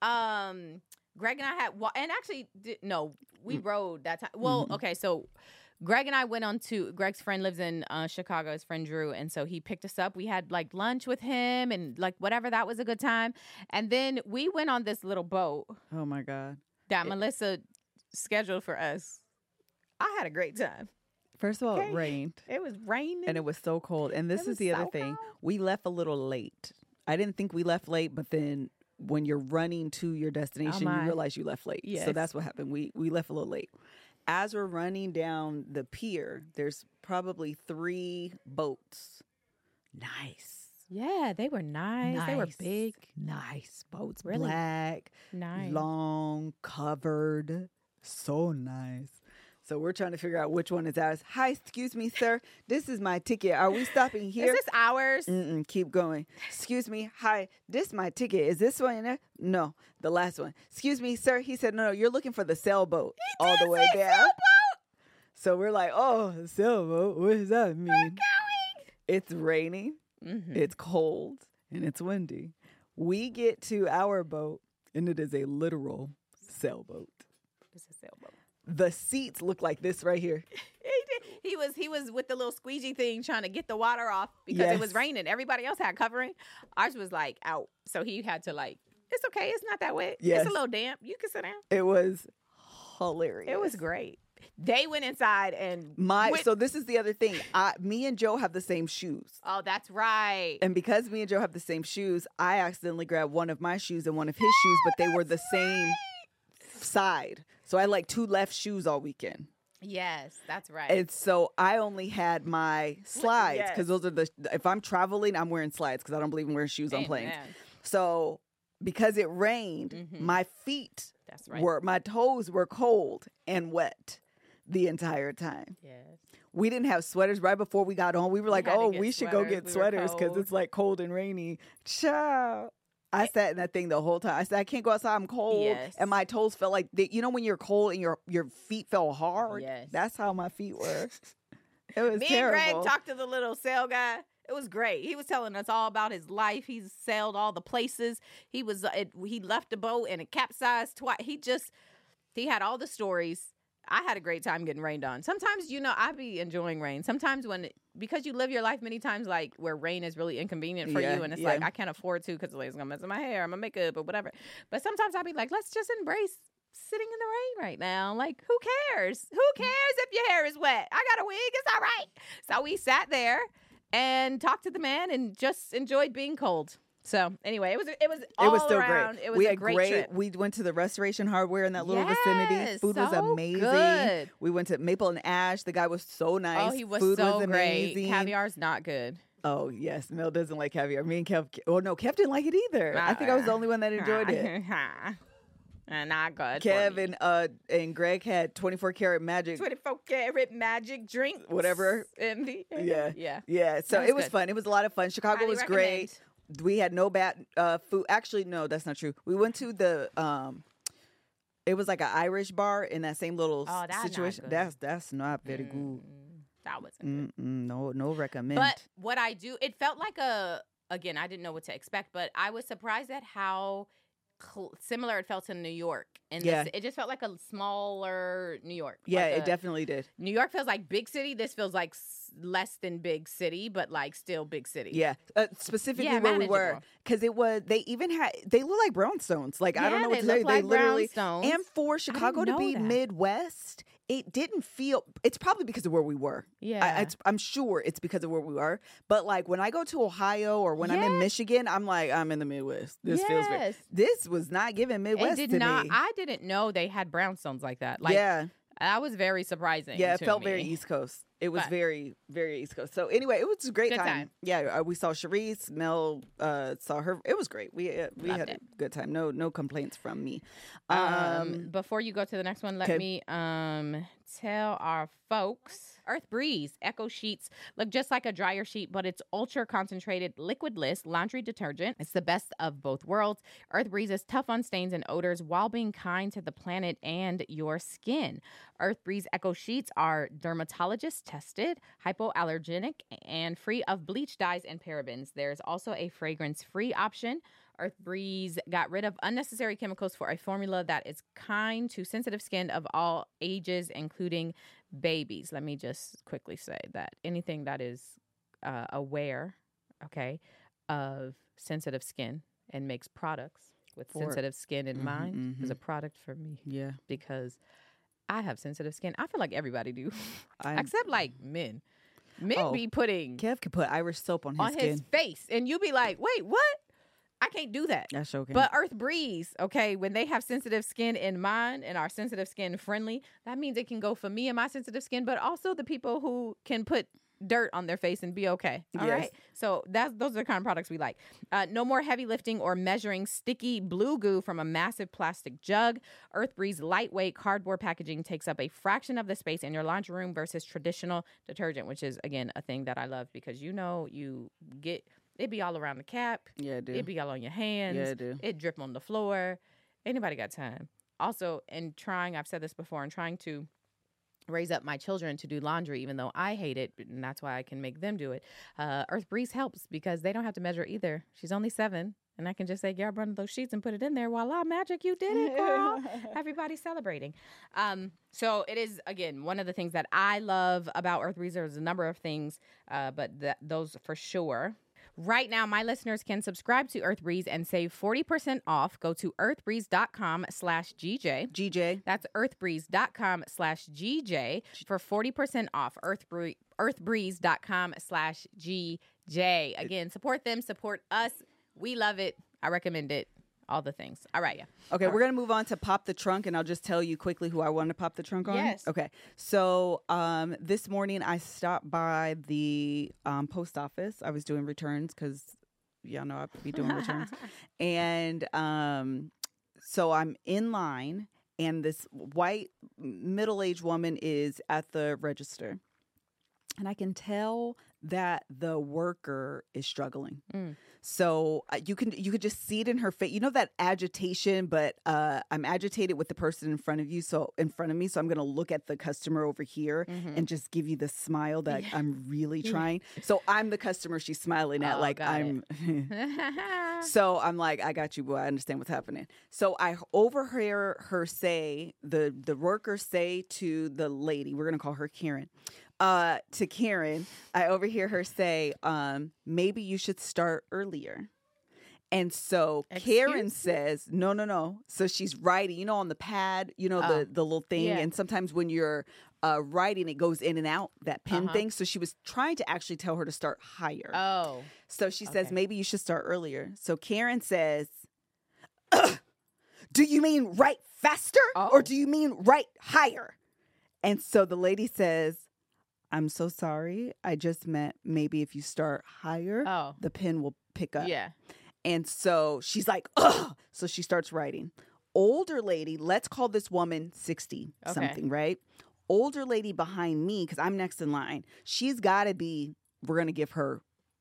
B: Greg and I had, and actually, we rode that time. Well, okay, so Greg and I went on to, Greg's friend lives in Chicago, his friend Drew, and so he picked us up. We had lunch with him and whatever, that was a good time. And then we went on this little boat.
A: Oh my God.
B: That Melissa scheduled for us. I had a great time.
A: First of all, it rained.
B: It was raining.
A: And it was so cold. And this is the other thing. We left a little late. I didn't think we left late, but then when you're running to your destination, you realize you left late.
B: Yes.
A: So that's what happened. We left a little late. As we're running down the pier, there's probably 3 boats. Nice.
B: Yeah, they were nice. They were big.
A: Nice boats.
B: Really?
A: Black.
B: Nice.
A: Long, covered. So nice. So we're trying to figure out which one is ours. Hi, excuse me, sir. This is my ticket. Are we stopping here?
B: Is this ours?
A: Keep going. Excuse me. Hi, this is my ticket. Is this one in there? No, the last one. Excuse me, sir. He said, no, you're looking for the sailboat all the way down.
B: Sailboat?
A: So we're like, oh, sailboat. What does that mean?
B: We're going.
A: It's raining, it's cold, and it's windy. We get to our boat, and it is a literal sailboat.
B: It's a sailboat.
A: The seats look like this right here.
B: He was with the little squeegee thing trying to get the water off because it was raining. Everybody else had covering. Ours was like out. So he had to like, it's okay. It's not that wet.
A: Yes.
B: It's a little damp. You can sit down.
A: It was hilarious.
B: It was great. They went inside and
A: So this is the other thing. Me and Joe have the same shoes.
B: Oh, that's right.
A: And because me and Joe have the same shoes, I accidentally grabbed one of my shoes and one of his shoes, but they were the same side. So I had like 2 left shoes all weekend.
B: Yes, that's right.
A: And so I only had my slides because those are if I'm traveling, I'm wearing slides because I don't believe in wearing shoes on planes. So because it rained, my feet my toes were cold and wet the entire time.
B: Yes.
A: We didn't have sweaters right before we got on. We were like, we should go get sweaters because it's like cold and rainy. Ciao. I sat in that thing the whole time. I said, I can't go outside. I'm cold.
B: Yes.
A: And my toes felt like, when you're cold and your feet felt hard?
B: Yes.
A: That's how my feet were. It was
B: Me
A: terrible.
B: and Greg talked to the little sail guy. It was great. He was telling us all about his life. He's sailed all the places. He left the boat and it capsized twice. He had all the stories. I had a great time getting rained on. Sometimes, I be enjoying rain. Sometimes because you live your life many times like where rain is really inconvenient for you and it's like, I can't afford to because it's going to mess with my hair, my makeup or whatever. But sometimes I'll be like, let's just embrace sitting in the rain right now. Like, who cares? Who cares if your hair is wet? I got a wig. It's all right. So we sat there and talked to the man and just enjoyed being cold. So anyway, it was
A: still
B: around.
A: great.
B: It was
A: we
B: a
A: had
B: great trip.
A: We went to the Restoration Hardware in that little vicinity. Food was amazing.
B: Good.
A: We went to Maple and Ash. The guy was so nice.
B: Oh, he was
A: Food
B: so
A: was
B: great.
A: amazing.
B: Caviar's not good.
A: Oh, yes. Mel doesn't like caviar. Me and Kev. Oh, no, Kev didn't like it either. I think I was the only one that enjoyed it.
B: Not good.
A: Kev and Greg had 24 karat magic.
B: 24 karat magic drink.
A: Whatever. Yeah. So it was fun. It was a lot of fun. Chicago
B: Highly
A: was
B: recommend.
A: great. We had no bad food. Actually, no, that's not true. We went to the it was like an Irish bar in that same little situation. That's not very good.
B: That wasn't good.
A: No recommend.
B: But what I do, it felt like again, I didn't know what to expect, but I was surprised at how similar it felt to New York. And it just felt like a smaller New York.
A: Yeah,
B: like
A: it definitely did.
B: New York feels like big city. This feels like less than big city, but like still big city.
A: Yeah, specifically where we were, because they look like brownstones. Like I don't know what to tell you. They literally and for Chicago to be Midwest, it didn't feel. It's probably because of where we were.
B: Yeah,
A: I'm sure it's because of where we were. But like when I go to Ohio or when I'm in Michigan, I'm like I'm in the Midwest. This feels weird. This was not giving Midwest to me.
B: I didn't know they had brownstones like that. Like, that was very surprising.
A: Yeah, it felt very East Coast. It was very, very East Coast. So anyway, it was a great time. Yeah, we saw Charisse. Mel saw her. It was great. We had a good time. No complaints from me.
B: Before you go to the next one, let me tell our folks. Earth Breeze Echo Sheets look just like a dryer sheet, but it's ultra concentrated liquidless laundry detergent. It's the best of both worlds. Earth Breeze is tough on stains and odors while being kind to the planet and your skin. Earth Breeze Echo Sheets are dermatologist tested, hypoallergenic, and free of bleach dyes and parabens. There's also a fragrance-free option. Earth Breeze got rid of unnecessary chemicals for a formula that is kind to sensitive skin of all ages, including babies. Let me just quickly say that anything that is aware, of sensitive skin and makes products with sensitive skin in mind is a product for me. Yeah. Because I have sensitive skin. I feel like everybody do. Except like men. Men be putting...
A: Kev can put Irish soap on his skin.
B: His face. And you be like, wait, what? I can't do that.
A: That's okay.
B: But Earth Breeze, when they have sensitive skin in mind and are sensitive skin friendly, that means it can go for me and my sensitive skin, but also the people who can put dirt on their face and be okay. All
A: Yes.
B: right. So those are the kind of products we like. No more heavy lifting or measuring sticky blue goo from a massive plastic jug. Earth Breeze lightweight cardboard packaging takes up a fraction of the space in your laundry room versus traditional detergent, which is, again, a thing that I love because you get it be all around the cap.
A: Yeah, I do.
B: It be all on your hands.
A: Yeah, I do.
B: It drip on the floor. Anybody got time? Also, I've said this before, in trying to raise up my children to do laundry, even though I hate it, and that's why I can make them do it. Earth Breeze helps because they don't have to measure either. She's only 7, and I can just say, grab one of those sheets and put it in there. Voila, magic, you did it, girl. Everybody's celebrating. So it is, again, one of the things that I love about Earth Breeze. There's a number of things, but those for sure. Right now, my listeners can subscribe to Earth Breeze and save 40% off. Go to earthbreeze.com/GJ.
A: GJ.
B: That's earthbreeze.com/GJ for 40% off. Earthbreeze.com/GJ. Again, support them, support us. We love it. I recommend it. All the things. All right, yeah.
A: Okay, we're going to move on to Pop the Trunk, and I'll just tell you quickly who I want to pop the trunk on.
B: Yes.
A: Okay, so this morning I stopped by the post office. I was doing returns because y'all know I be doing returns. And so I'm in line, and this white middle-aged woman is at the register. And I can tell that the worker is struggling. So you could just see it in her face. You know that agitation, but I'm agitated with the person in front of me. So I'm going to look at the customer over here and just give you the smile that I'm really trying. So I'm the customer she's smiling at, So I'm like, I got you, boy. I understand what's happening. So I overhear her say, the worker say to the lady, we're going to call her Karen. To Karen, I overhear her say, maybe you should start earlier. And so Karen says, no. So she's writing, on the pad, the little thing.
B: Yeah.
A: And sometimes when you're writing, it goes in and out, that pen thing. So she was trying to actually tell her to start higher.
B: Oh.
A: So she says, maybe you should start earlier. So Karen says, do you mean write faster or do you mean write higher? And so the lady says, I'm so sorry. I just meant maybe if you start higher, the pen will pick up.
B: Yeah.
A: And so she's like, ugh. So she starts writing. Older lady, let's call this woman 60 something, right? Older lady behind me, because I'm next in line. She's got to be, we're going to give her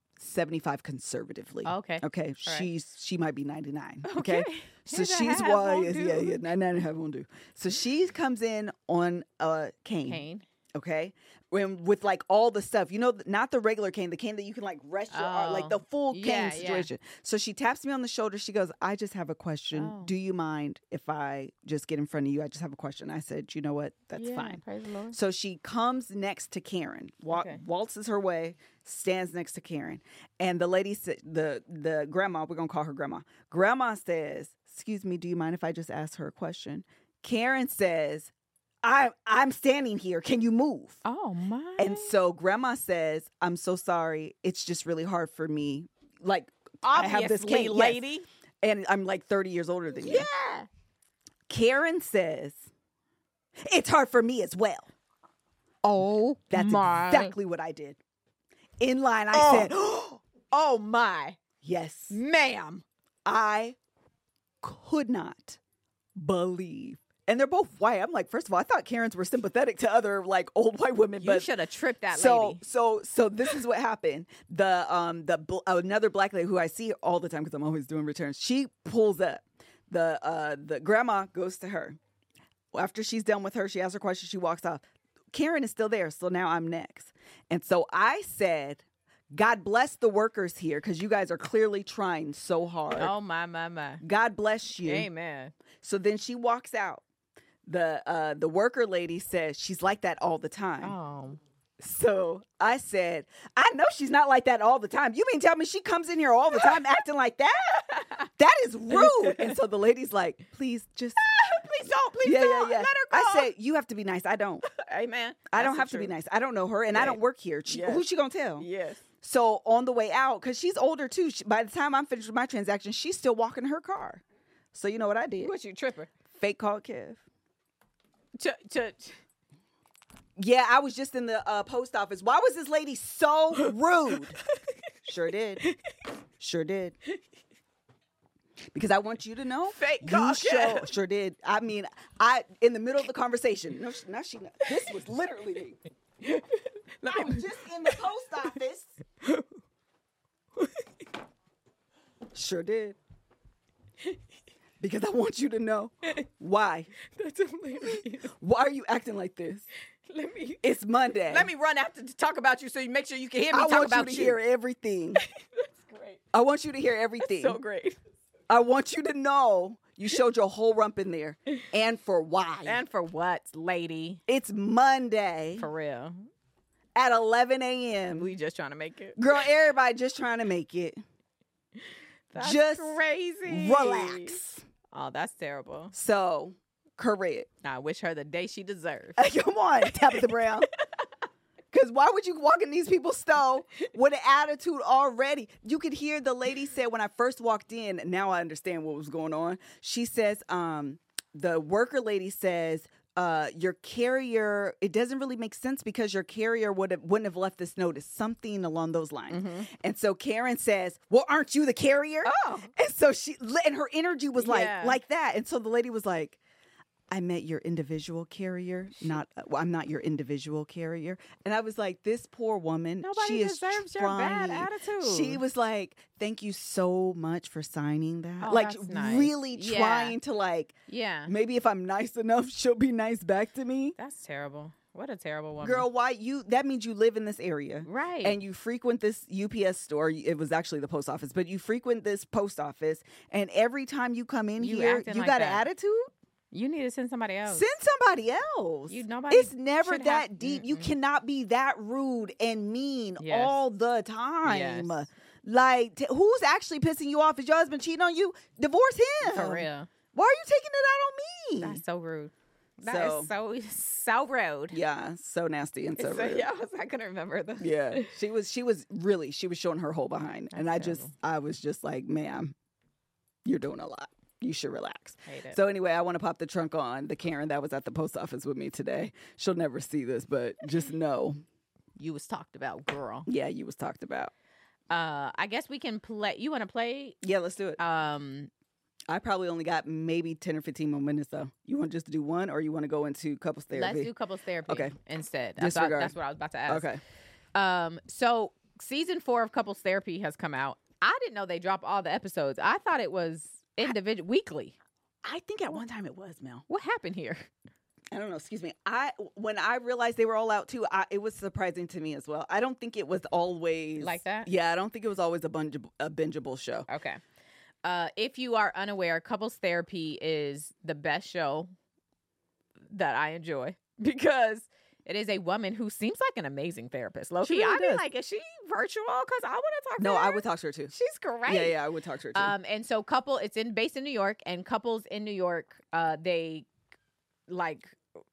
A: 75 conservatively.
B: Okay.
A: Okay.
B: All
A: she might be 99.
B: Okay.
A: Okay. So she's wise. Yeah. 99 won't do. So she comes in on a cane. Okay. With like all the stuff, not the regular cane, the cane that you can like rest your arm, like the full cane situation. Yeah. So she taps me on the shoulder. She goes, I just have a question. Do you mind if I just get in front of you? I just have a question. I said, you know what? That's fine.
B: Praise the Lord.
A: So she comes next to Karen, waltzes her way, stands next to Karen. And the lady said, the grandma, we're going to call her grandma. Grandma says, excuse me, do you mind if I just ask her a question? Karen says, I'm standing here. Can you move?
B: Oh, my.
A: And so grandma says, I'm so sorry. It's just really hard for me. Like,
B: obviously,
A: I have this cane,
B: lady.
A: Yes. And I'm like 30 years older than you.
B: Yeah.
A: Karen says, it's hard for me as well.
B: Oh,
A: that's exactly what I did. In line, I said,
B: oh, my.
A: Yes.
B: Ma'am.
A: I could not believe. And they're both white. I'm like, first of all, I thought Karens were sympathetic to other like old white women.
B: You should have tripped that lady.
A: So this is what happened. Another black lady who I see all the time because I'm always doing returns. She pulls up. The grandma goes to her. After she's done with her, she asks her question. She walks off. Karen is still there. So now I'm next. And so I said, God bless the workers here because you guys are clearly trying so hard.
B: Oh, my.
A: God bless you.
B: Amen.
A: So then she walks out. The worker lady says she's like that all the time.
B: Oh.
A: So I said, I know she's not like that all the time. You mean tell me she comes in here all the time acting like that? That is rude. And so the lady's like, please just.
B: Please don't.
A: Yeah.
B: Let her go.
A: I said, you have to be nice. I don't.
B: Amen.
A: I don't have to be nice. I don't know her and I don't work here. Who's she going to tell?
B: Yes.
A: So on the way out, because she's older too, by the time I'm finished with my transaction, she's still walking her car. So you know what I did?
B: What you tripper?
A: Fake called Kev. Yeah, I was just in the post office. Why was this lady so rude? Sure did. Sure did. Because I want you to know.
B: Fake
A: you
B: cock.
A: Sure did. I mean, I in the middle of the conversation. No, this was literally me. I was just in the post office. Sure did. Because I want you to know. Why?
B: That's hilarious.
A: Why are you acting like this? It's Monday.
B: Let me run after to talk about you so you make sure you can hear me
A: I
B: talk
A: want
B: about
A: you to hear everything.
B: That's great.
A: I want you to hear everything.
B: So great.
A: I want you to know you showed your whole rump in there. And for why?
B: And for what, lady?
A: It's Monday
B: For real.
A: at 11 a.m.
B: We just trying to make it.
A: Girl, everybody just trying to make it.
B: That's
A: just
B: crazy.
A: relax.
B: Oh, that's terrible.
A: So, correct.
B: I wish her the day she deserved.
A: Come on, Tabitha Brown. Because why would you walk in these people's store with an attitude already? You could hear the lady say when I first walked in, now I understand what was going on. She says, the worker lady says, your carrier, it doesn't really make sense because your carrier wouldn't have left this notice, something along those lines.
B: Mm-hmm.
A: And so Karen says, well, aren't you the carrier?
B: Oh.
A: And so and her energy was
B: Yeah.
A: like that. And so the lady was like, I met your individual carrier, I'm not your individual carrier. And I was like, this poor woman,
B: Nobody
A: she is
B: deserves your
A: trying.
B: bad attitude.
A: She was like, thank you so much for signing that.
B: Oh,
A: like
B: that's nice.
A: really
B: Yeah.
A: trying to like,
B: Yeah.
A: maybe if I'm nice enough, she'll be nice back to me.
B: That's terrible. What a terrible woman.
A: Girl, that means you live in this area.
B: Right.
A: And you frequent this UPS store. It was actually the post office, but you frequent this post office. And every time you come in
B: You
A: here,
B: acting
A: you
B: like
A: got
B: that.
A: an attitude?
B: You need to send somebody else.
A: Send somebody else.
B: Nobody
A: It's never
B: should
A: that
B: have-
A: deep. You
B: Mm-mm.
A: cannot be that rude and mean
B: Yes.
A: all the time.
B: Yes.
A: Like, who's actually pissing you off? Is your husband cheating on you? Divorce him.
B: For real.
A: Why are you taking it out on me?
B: That's so rude. That is so rude.
A: Yeah, so nasty and so rude.
B: Yeah, I couldn't remember the.
A: Yeah, she was showing her whole behind, and
B: That's
A: I was just like, ma'am, you're doing a lot. You should relax.
B: Hate it.
A: So anyway, I want to pop the trunk on the Karen that was at the post office with me today. She'll never see this, but just know,
B: You was talked about, girl.
A: yeah, you was talked about.
B: I guess we can play. You want to play?
A: Yeah, let's do it.
B: Um,
A: I probably only got maybe 10 or 15 more minutes though. You want just to do one, or you want to go into couples therapy?
B: let's do couples therapy.
A: Okay.
B: Instead.
A: Disregard.
B: That's what I was about to ask.
A: Okay.
B: So season 4 of couples therapy has come out. I didn't know they drop all the episodes. I thought it was individual weekly.
A: I think at one time it was, Mel.
B: What happened here?
A: I don't know. Excuse me. When I realized they were all out too, it was surprising to me as well. I don't think it was always
B: Like that?
A: Yeah, I don't think it was always a bingeable show.
B: Okay. If you are unaware, couples therapy is the best show that I enjoy because it is a woman who seems like an amazing therapist. Low
A: She
B: key,
A: really
B: I mean,
A: does.
B: like, is she virtual? Because I want to talk to
A: No,
B: her.
A: I would talk to her too.
B: She's great.
A: Yeah, I would talk to her too.
B: And so it's based in New York, and couples in New York, they like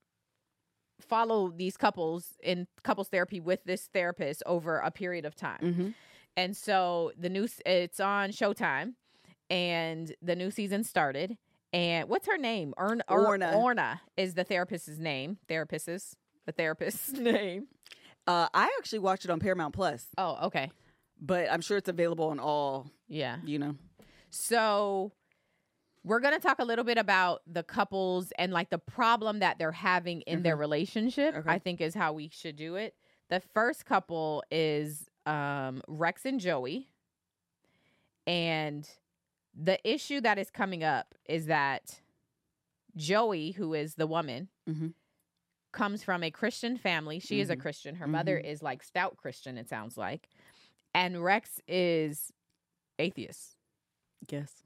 B: follow these couples in couples therapy with this therapist over a period of time.
A: Mm-hmm.
B: And so it's on Showtime, and the new season started. And what's her name?
A: Orna.
B: Orna is the therapist's name. The therapist's name.
A: I actually watched it on Paramount Plus,
B: Oh, okay.
A: but I'm sure it's available on all.
B: Yeah.
A: You know.
B: So we're going to talk a little bit about the couples and like the problem that they're having in their relationship,
A: Okay.
B: I think is how we should do it. The first couple is Rex and Joey. And the issue that is coming up is that Joey, who is the woman,
A: Mhm.
B: comes from a Christian family. She is a Christian. Her mother is like stout Christian, it sounds like. And Rex is atheist.
A: Yes.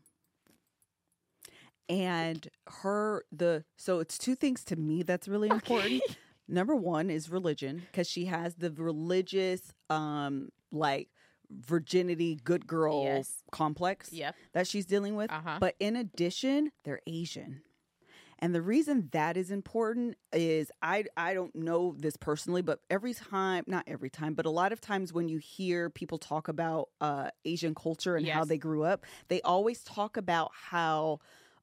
A: And so it's two things to me that's really important. Number one is religion, because she has the religious, like virginity, good girl
B: Yes.
A: complex
B: Yep.
A: that she's dealing with.
B: Uh-huh.
A: But in addition, they're Asian. And the reason that is important is I don't know this personally, but not every time, but a lot of times when you hear people talk about Asian culture and how
B: Yes.
A: they grew up, they always talk about how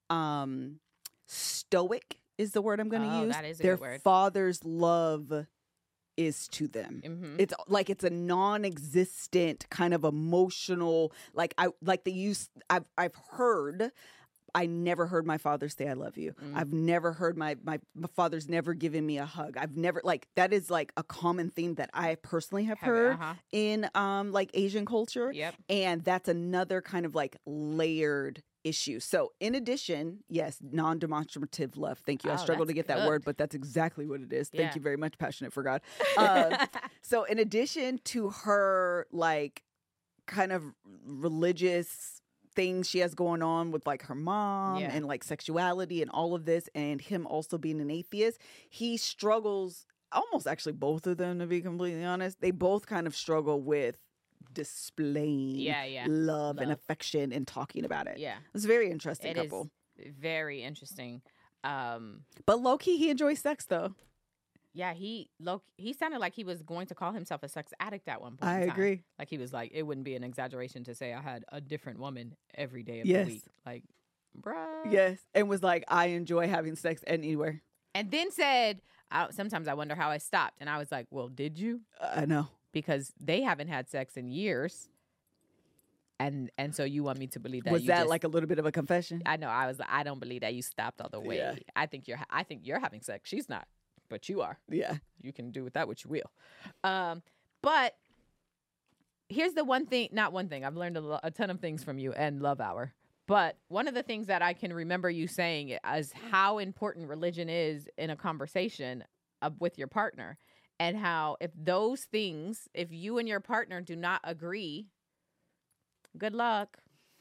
A: stoic is the word I'm going to
B: Oh,
A: use.
B: that is a
A: Their
B: good word.
A: fathers love is to them.
B: Mhm.
A: It's like it's a non-existent kind of emotional, like I've heard, I never heard my father say I love you. I've never heard my father's never given me a hug. I've never, like, that is like a common theme that I personally have heard in like Asian culture.
B: Yep.
A: And that's another kind of like layered issue. So in addition, yes, non-demonstrative love. Thank you. I
B: Oh,
A: struggle to
B: that's
A: get that
B: good.
A: word, but that's exactly what it is. Thank
B: Yeah.
A: you very much, passionate for God. So in addition to her like kind of religious things she has going on with like her mom
B: Yeah.
A: and like sexuality and all of this, and him also being an atheist, he struggles, almost actually both of them, to be completely honest, they both kind of struggle with displaying love and affection and talking about it.
B: Yeah.
A: It's a very interesting
B: It
A: couple.
B: is very interesting.
A: But low-key, he enjoys sex though.
B: Yeah, he sounded like he was going to call himself a sex addict at one point.
A: I
B: in time.
A: agree.
B: Like he was like, it wouldn't be an exaggeration to say I had a different woman every day of
A: Yes.
B: the week. Like, bruh.
A: Yes. And was like, I enjoy having sex anywhere.
B: And then said, sometimes I wonder how I stopped. And I was like, well, did you?
A: I know.
B: Because they haven't had sex in years. And so you want me to believe that
A: Was
B: you
A: that
B: just,
A: like a little bit of a confession?
B: I know. I was like, I don't believe that you stopped all the way.
A: Yeah.
B: I think you're having sex. She's not, but you are.
A: Yeah.
B: You can do with that what you will. But here's the one thing, not one thing. I've learned a ton of things from you and Love Hour. But one of the things that I can remember you saying is how important religion is in a conversation with your partner, and how if those things, if you and your partner do not agree, good luck.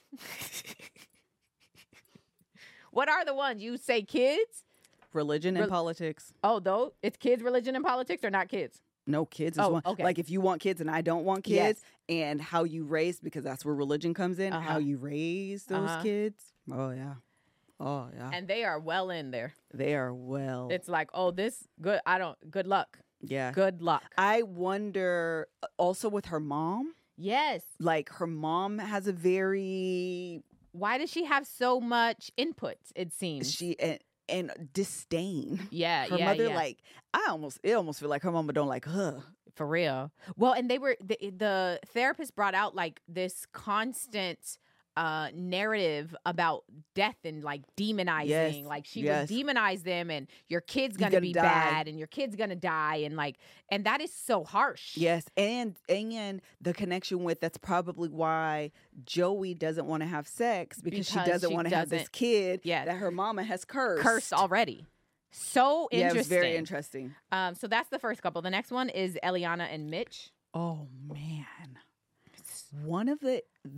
B: What are the ones? You say kids?
A: Religion and politics.
B: Oh, though? It's kids, religion, and politics, or not kids?
A: No, kids is
B: Oh,
A: one.
B: okay.
A: Like if you want kids and I don't want kids, and how you raise, because that's where religion comes in, how you raise those kids. Oh, yeah. Oh, yeah.
B: And they are well in there.
A: They are well.
B: It's like, oh, this good. Good luck.
A: Yeah.
B: Good luck.
A: I wonder also with her mom,
B: Yes.
A: like her mom has a very,
B: Why does she have so much input? It seems.
A: and disdain.
B: Yeah.
A: Her
B: yeah,
A: mother,
B: yeah.
A: like, it almost feel like her mama don't like her.
B: For real. Well, and the therapist brought out like this constant narrative about death and like demonizing.
A: Yes,
B: Like she
A: yes.
B: would demonize them, and your kid's
A: You're
B: gonna be
A: gonna die.
B: bad, and your kid's gonna die, and that is so harsh.
A: Yes, and the connection with, that's probably why Joey doesn't want to have sex, because she doesn't want to have this kid that her mama has cursed
B: already. So interesting.
A: Yeah, it was very interesting.
B: So that's the first couple. The next one is Eliana and Mitch.
A: Oh man. One of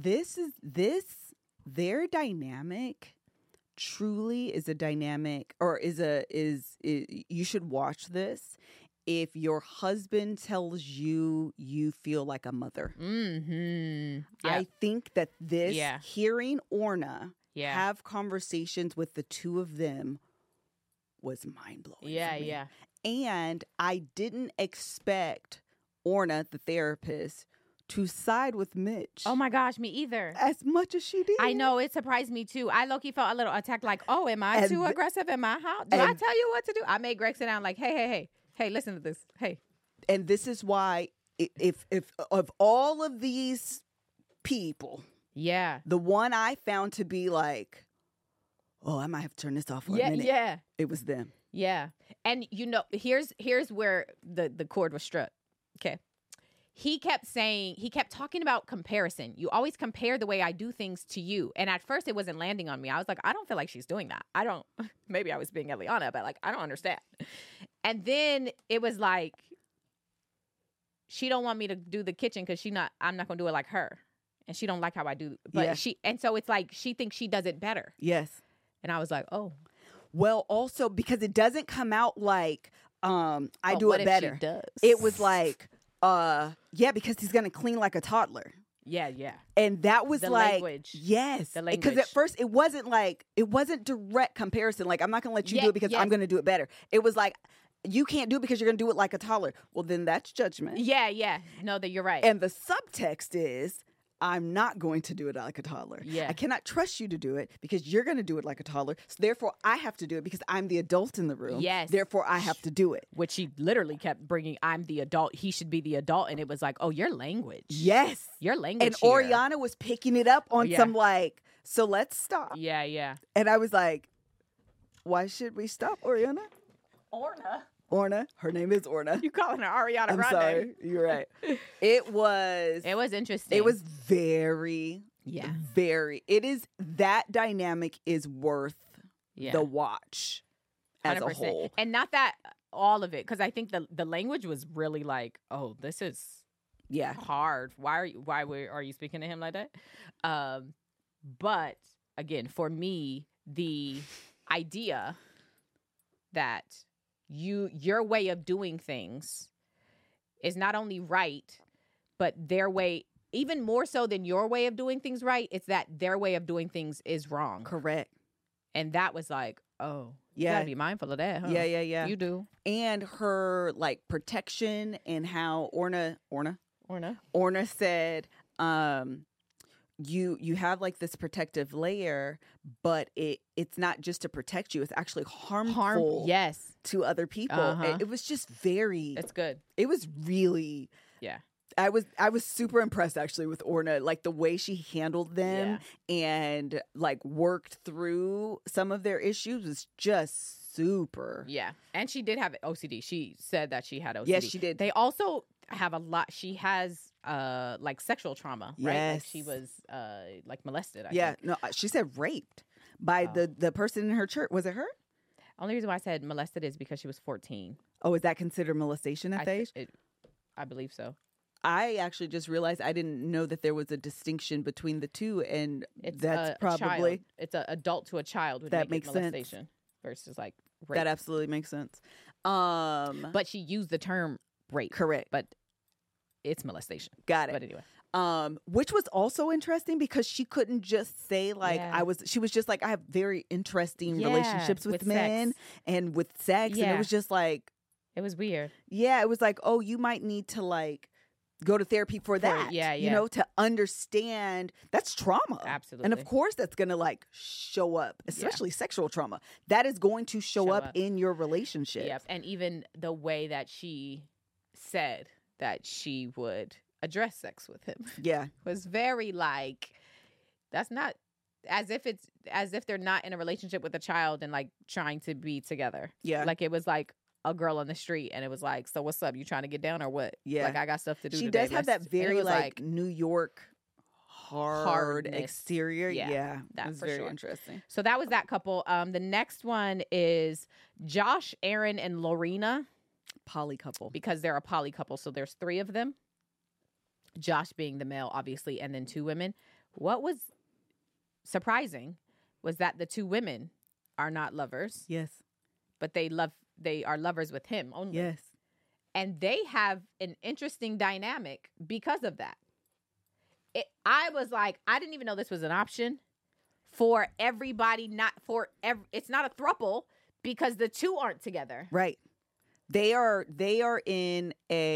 A: their dynamic truly is a dynamic, or is you should watch this if your husband tells you feel like a mother.
B: Mm-hmm.
A: I think that this,
B: Yeah.
A: hearing Orna
B: Yeah.
A: have conversations with the two of them was mind-blowing.
B: Yeah,
A: for me.
B: yeah.
A: And I didn't expect Orna, the therapist, to side with Mitch
B: Oh my gosh, me either.
A: as much as she did.
B: I know, it surprised me too. I low-key felt a little attacked, like, oh, am I
A: And
B: too
A: th-
B: aggressive? Am I how? Do I
A: and-
B: tell you what to do? I made Greg sit down like, hey, listen to this. Hey.
A: And this is why, if of all of these people,
B: Yeah.
A: the one I found to be like, oh, I might have to turn this off for a minute.
B: Yeah.
A: It was them.
B: Yeah. And here's where the chord was struck. Okay. He kept talking about comparison. You always compare the way I do things to you. And at first it wasn't landing on me. I was like, I don't feel like she's doing that. Maybe I was being Eliana, but like, I don't understand. And then it was like, she don't want me to do the kitchen because I'm not going to do it like her. And she don't like how I do. But and so it's like, she thinks she does it better.
A: Yes.
B: And I was like, oh.
A: Well, also because it doesn't come out like I do
B: what
A: it
B: if
A: better.
B: she does?
A: It was like, because he's gonna clean like a toddler.
B: Yeah.
A: And that was
B: The
A: like,
B: language.
A: yes,
B: The
A: because
B: language.
A: at first it wasn't direct comparison. Like, I'm not gonna let you do it because
B: yes.
A: I'm gonna do it better. It was like, you can't do it because you're gonna do it like a toddler. Well, then that's judgment.
B: Yeah. No, that you're right.
A: And the subtext is, I'm not going to do it like a toddler.
B: Yeah.
A: I cannot trust you to do it because you're going to do it like a toddler. So therefore, I have to do it because I'm the adult in the room.
B: Yes.
A: Therefore, I have to do it.
B: Which she literally kept bringing, I'm the adult. He should be the adult. And it was like, oh, your language.
A: Yes.
B: Your language
A: And
B: here.
A: Oriana was picking it up on
B: Yeah.
A: some like, so let's stop.
B: Yeah, yeah.
A: And I was like, why should we stop, Oriana? Orna. Her name is Orna.
B: You calling her Ariana
A: I'm
B: Grande.
A: sorry. You're right. It was
B: interesting.
A: It was very,
B: Yeah.
A: very. It is that dynamic is worth
B: Yeah.
A: the watch as a
B: 100%.
A: whole.
B: And not that all of it, because I think the language was really like, oh, this is
A: Yeah.
B: hard. Why are you speaking to him like that? But again, for me, the idea that your way of doing things is not only right, but their way, even more so than your way of doing things right, it's that their way of doing things is wrong.
A: Correct.
B: And that was like, oh, you
A: Yeah.
B: gotta be mindful of that, huh?
A: Yeah.
B: You do.
A: And her like protection and how Orna
B: Or no?
A: said, you have like this protective layer, but it's not just to protect you, it's actually harmful
B: Yes.
A: to other people.
B: Uh-huh.
A: It was just very
B: It's good.
A: it was really
B: Yeah.
A: I was super impressed actually with Orna, like the way she handled them and like worked through some of their issues was just super.
B: Yeah. And she did have OCD. She said that she had OCD.
A: Yes, she did.
B: They also have a lot. She has like sexual trauma, right? Like
A: Yes.
B: she was like molested, I
A: Yeah,
B: think.
A: no, she said raped by the person in her church. Was it her?
B: Only reason why I said molested is because she was 14.
A: Oh, is that considered molestation at that age?
B: I believe so.
A: I actually just realized I didn't know that there was a distinction between the two, and
B: It's
A: that's
B: a
A: probably
B: child. It's an adult to a child would
A: That
B: make
A: makes
B: it
A: sense.
B: molestation versus like rape.
A: that absolutely makes sense.
B: But she used the term rape,
A: Correct.
B: but it's molestation.
A: Got it.
B: But anyway,
A: Which was also interesting because she couldn't just say like
B: Yeah.
A: she was just like I have very interesting
B: Yeah,
A: relationships with
B: with
A: men
B: sex.
A: and with sex, and
B: Yeah.
A: it was just like
B: it was weird.
A: it was like, oh, you might need to like go to therapy for that.
B: yeah,
A: You
B: yeah.
A: know, to understand that's trauma.
B: Absolutely.
A: And of course that's gonna like show up, especially sexual trauma. That is going to show up in your relationship.
B: Yep. And even the way that she said that she would address sex with him
A: Yeah.
B: was very like, that's not as if they're not in a relationship with a child and like trying to be together.
A: Yeah.
B: Like it was like a girl on the street and it was like, so what's up? You trying to get down or what?
A: Yeah.
B: Like I got stuff to do
A: She
B: today.
A: does have
B: Let's-
A: that
B: and it
A: very
B: was
A: like New York hard
B: Hardness.
A: exterior.
B: Yeah, that
A: it was
B: for
A: very
B: sure.
A: interesting.
B: So that was that couple. The next one is Josh, Aaron, and Lorena,
A: Poly couple.
B: because they're a poly couple. So there's 3 of them. Josh being the male, obviously, and then 2 women. What was surprising was that the 2 women are not lovers,
A: Yes.
B: but they are lovers with him only.
A: Yes.
B: And they have an interesting dynamic because of that. I was like, I didn't even know this was an option for everybody, it's not a throuple because the 2 aren't together.
A: Right. They are in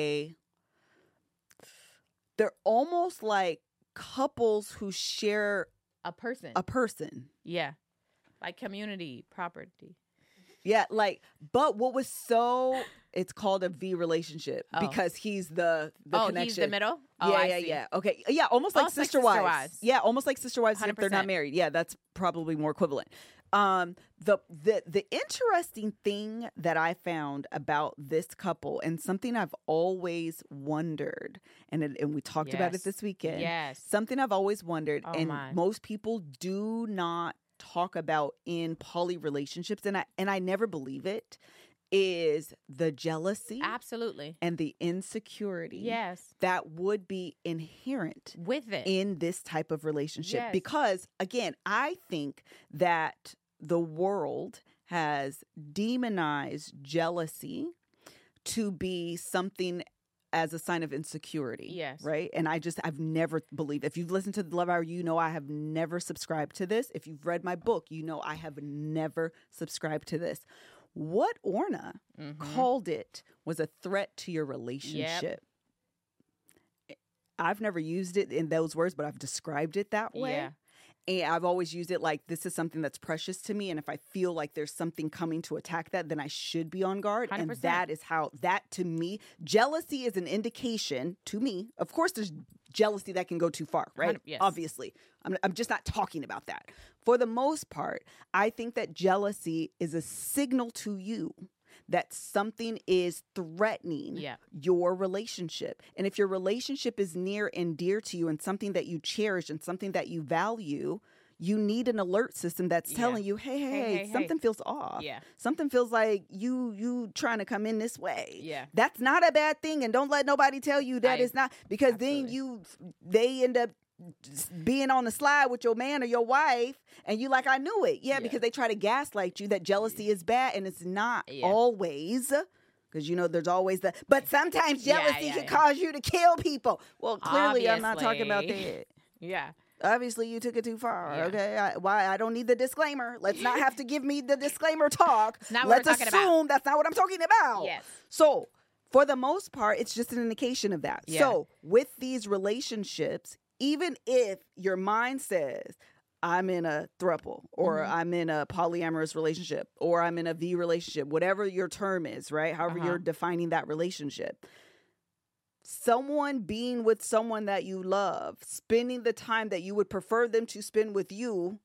A: they're almost like couples who share
B: A person.
A: a person.
B: Yeah. Like community property.
A: Yeah, like, but what was it's called a V relationship
B: Oh.
A: because he's the connection.
B: He's the middle? Oh,
A: yeah,
B: I
A: yeah,
B: see.
A: yeah. Okay. Yeah, almost like
B: Almost like
A: sister
B: Sister
A: wives.
B: Wives.
A: Yeah, almost like sister wives if they're not
B: 100%.
A: married. Yeah, that's probably more equivalent. The interesting thing that I found about this couple and something I've always wondered, and we talked about it
B: Yes.
A: this weekend.
B: Yes.
A: Something I've always wondered,
B: Oh,
A: and
B: my.
A: most people do not talk about in poly relationships, and I never believe it, is the jealousy
B: Absolutely.
A: and the insecurity
B: Yes.
A: that would be inherent
B: With it.
A: in this type of relationship.
B: Yes.
A: Because, again, I think that the world has demonized jealousy to be something as a sign of insecurity.
B: Yes.
A: Right? And I've never believed. If you've listened to the Love Hour, you know I have never subscribed to this. If you've read my book, you know I have never subscribed to this. What Orna called it was a threat to your relationship. I've never used it in those words, but I've described it that way.
B: Yeah.
A: And I've always used it like, this is something that's precious to me. And if I feel like there's something coming to attack that, then I should be on guard.
B: 100%.
A: And that is how, that to me, jealousy is an indication to me. Of course, there's jealousy that can go too far, right?
B: Yes.
A: Obviously. I'm just not talking about that. For the most part, I think that jealousy is a signal to you that something is threatening your relationship. And if your relationship is near and dear to you and something that you cherish and something that you value, you need an alert system that's telling you, hey, something feels off.
B: Yeah.
A: Something feels like you trying to come in this way.
B: Yeah.
A: That's not a bad thing. And don't let nobody tell you that it's not, because then they end up being on the slide with your man or your wife, and you like, I knew it. Yeah, because they try to gaslight you that jealousy is bad, and it's not always. Because, there's always but sometimes jealousy can cause you to kill people. Well, clearly I'm not talking about that.
B: Yeah.
A: Obviously, you took it too far. Okay, I don't need the disclaimer. Let's not have to give me the disclaimer talk. Let's assume that's not what I'm talking about.
B: Yes.
A: So, for the most part, it's just an indication of that.
B: Yeah.
A: So, with these relationships, even if your mind says, I'm in a throuple, or I'm in a polyamorous relationship, or I'm in a V relationship, whatever your term is, right? However you're defining that relationship. Someone being with someone that you love, spending the time that you would prefer them to spend with you,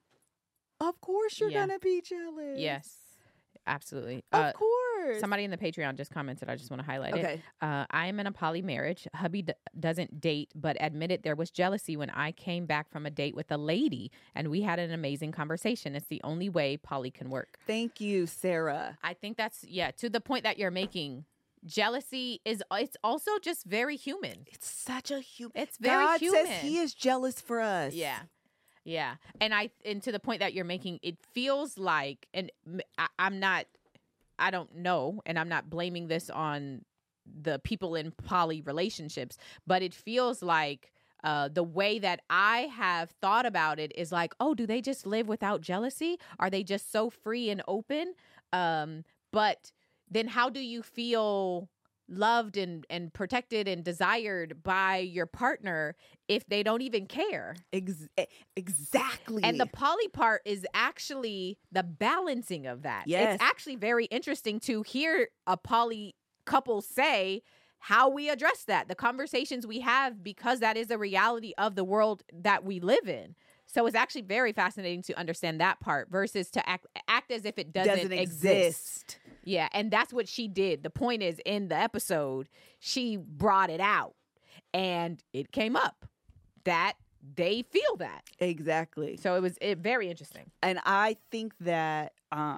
A: of course you're going to be jealous.
B: Yes, absolutely.
A: Of course.
B: Somebody in the Patreon just commented. I just want to highlight
A: it.
B: I am in a poly marriage. Hubby doesn't date, but admitted there was jealousy when I came back from a date with a lady, and we had an amazing conversation. It's the only way poly can work.
A: Thank you, Sarah.
B: I think that's, to the point that you're making. Jealousy it's also just very human.
A: It's such a human.
B: It's very human.
A: God says he is jealous for us.
B: Yeah. Yeah. And to the point that you're making, it feels like, and I don't know, and I'm not blaming this on the people in poly relationships, but it feels like the way that I have thought about it is like, oh, do they just live without jealousy? Are they just so free and open? But then how do you feel loved and protected and desired by your partner if they don't even care?
A: Exactly.
B: And the poly part is actually the balancing of that.
A: Yes.
B: It's actually very interesting to hear a poly couple say how we address that, the conversations we have, because that is the reality of the world that we live in. So it's actually very fascinating to understand that part versus to act as if it doesn't exist. Yeah, and that's what she did. The point is, in the episode, she brought it out, and it came up that they feel that.
A: Exactly.
B: So it was very interesting.
A: And I think that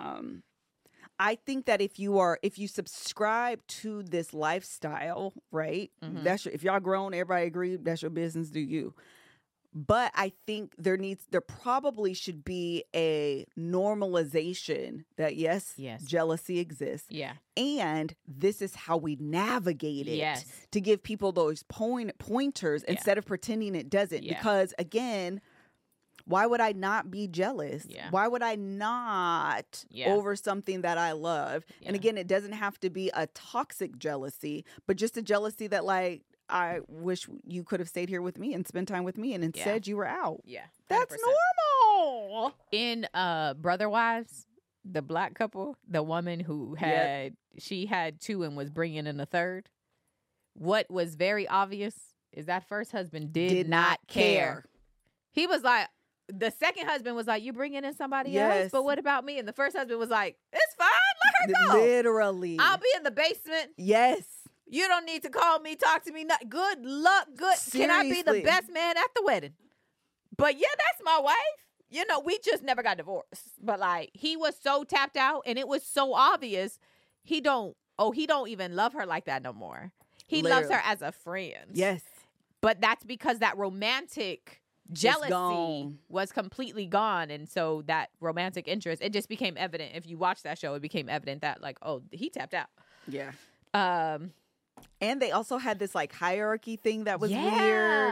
A: if you subscribe to this lifestyle, right? Mm-hmm. If y'all grown, everybody agree, that's your business, do you? But I think there probably should be a normalization that yes, jealousy exists.
B: Yeah.
A: And this is how we navigate it to give people those pointers instead of pretending it doesn't. Yeah. Because again, why would I not be jealous? Yeah. Why would I not over something that I love? Yeah. And again, it doesn't have to be a toxic jealousy, but just a jealousy that like, I wish you could have stayed here with me and spent time with me, and instead you were out.
B: Yeah. 100%.
A: That's normal.
B: In Brother Wives, the black couple, the woman who she had two and was bringing in a third. What was very obvious is that first husband did not care. He was like, the second husband was like, you bringing in somebody else, but what about me? And the first husband was like, it's fine, let her go.
A: Literally.
B: I'll be in the basement.
A: Yes.
B: You don't need to call me, talk to me. Good luck. Good.
A: Seriously.
B: Can I be the best man at the wedding? But that's my wife. We just never got divorced. But like, he was so tapped out, and it was so obvious. He don't even love her like that no more. He loves her as a friend.
A: Yes.
B: But that's because that romantic jealousy was completely gone. And so that romantic interest, it just became evident. If you watch that show, it became evident that like, oh, he tapped out.
A: Yeah. And they also had this like hierarchy thing that was weird.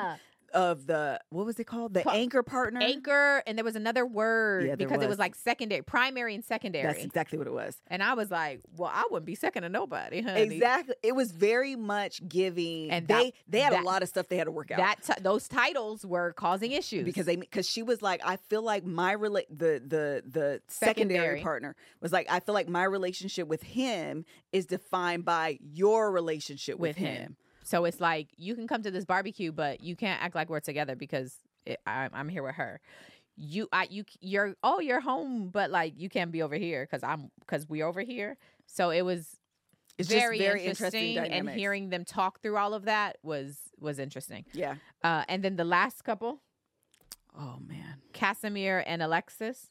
A: the what was it called? The anchor partner.
B: Anchor, and there was another word
A: Yeah, there
B: because it was
A: was.
B: like secondary, primary and secondary.
A: That's exactly what it was.
B: And I was like, well, I wouldn't be second to nobody, honey.
A: Exactly. It was very much giving,
B: And
A: they had
B: that-
A: a lot of stuff they had to work out.
B: Those titles were causing issues
A: because she was like, I feel like the secondary
B: Secondary.
A: partner was like, I feel like my relationship with him is defined by your relationship with him.
B: So it's like, you can come to this barbecue, but you can't act like we're together because I'm here with her. You're home, but like you can't be over here because we're over here. So it was
A: It's
B: very,
A: just very
B: interesting, and
A: dynamics.
B: hearing them talk through all of that was interesting.
A: Yeah.
B: And then the last couple,
A: Oh man.
B: Casimir and Alexis.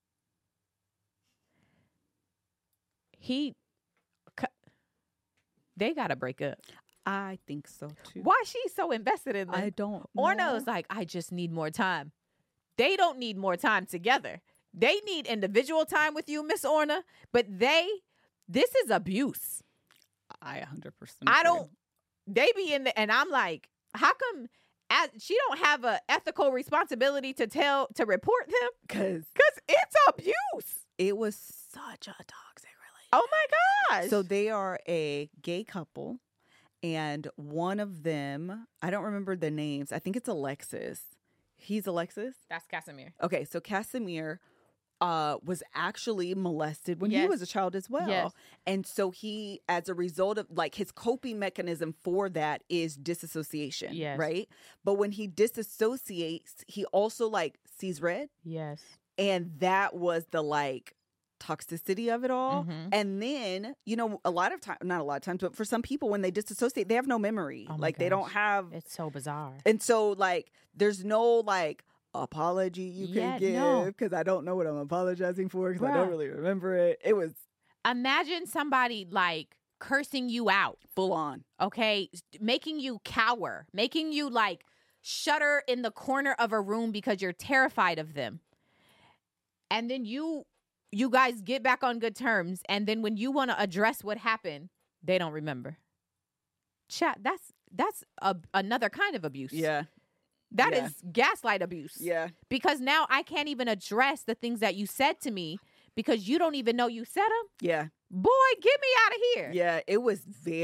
B: They gotta break up.
A: I think so too.
B: Why she's so invested in them?
A: I don't
B: Orna
A: know.
B: was like, I just need more time. They don't need more time together. They need individual time with you, Miss Orna. But this is abuse.
A: I 100%.
B: I don't. They be in the, and I'm like, how come? She don't have a ethical responsibility to report them
A: because
B: it's abuse.
A: it was such a toxic relationship.
B: Oh my gosh!
A: So they are a gay couple, and one of them, I don't remember the names. I think it's Alexis. He's Alexis.
B: That's Casimir.
A: Okay, so Casimir was actually molested when he
B: Yes.
A: was a child as well.
B: Yes.
A: And so he, as a result of like his coping mechanism for that is disassociation.
B: Yes.
A: Right. But when he disassociates, he also like sees red.
B: Yes.
A: And that was the like toxicity of it all.
B: Mhm.
A: And then, you know, a lot of time, not a lot of times, but for some people, when they disassociate, they have no memory.
B: Oh my
A: Like they don't
B: gosh.
A: have.
B: It's so bizarre.
A: And so like, there's no like apology you can
B: Yeah, no.
A: give because I don't know what I'm apologizing for because I
B: Bruh.
A: don't really remember it. It was
B: Imagine somebody like cursing you out,
A: full on.
B: okay? Making you cower, making you like shudder in the corner of a room because you're terrified of them. And then you guys get back on good terms, and then when you want to address what happened, they don't remember. Chat, that's another kind of abuse.
A: Yeah.
B: That
A: Yeah.
B: is gaslight abuse.
A: Yeah.
B: Because now I can't even address the things that you said to me because you don't even know you said them.
A: Yeah.
B: Boy, get me out of here.
A: Yeah. It was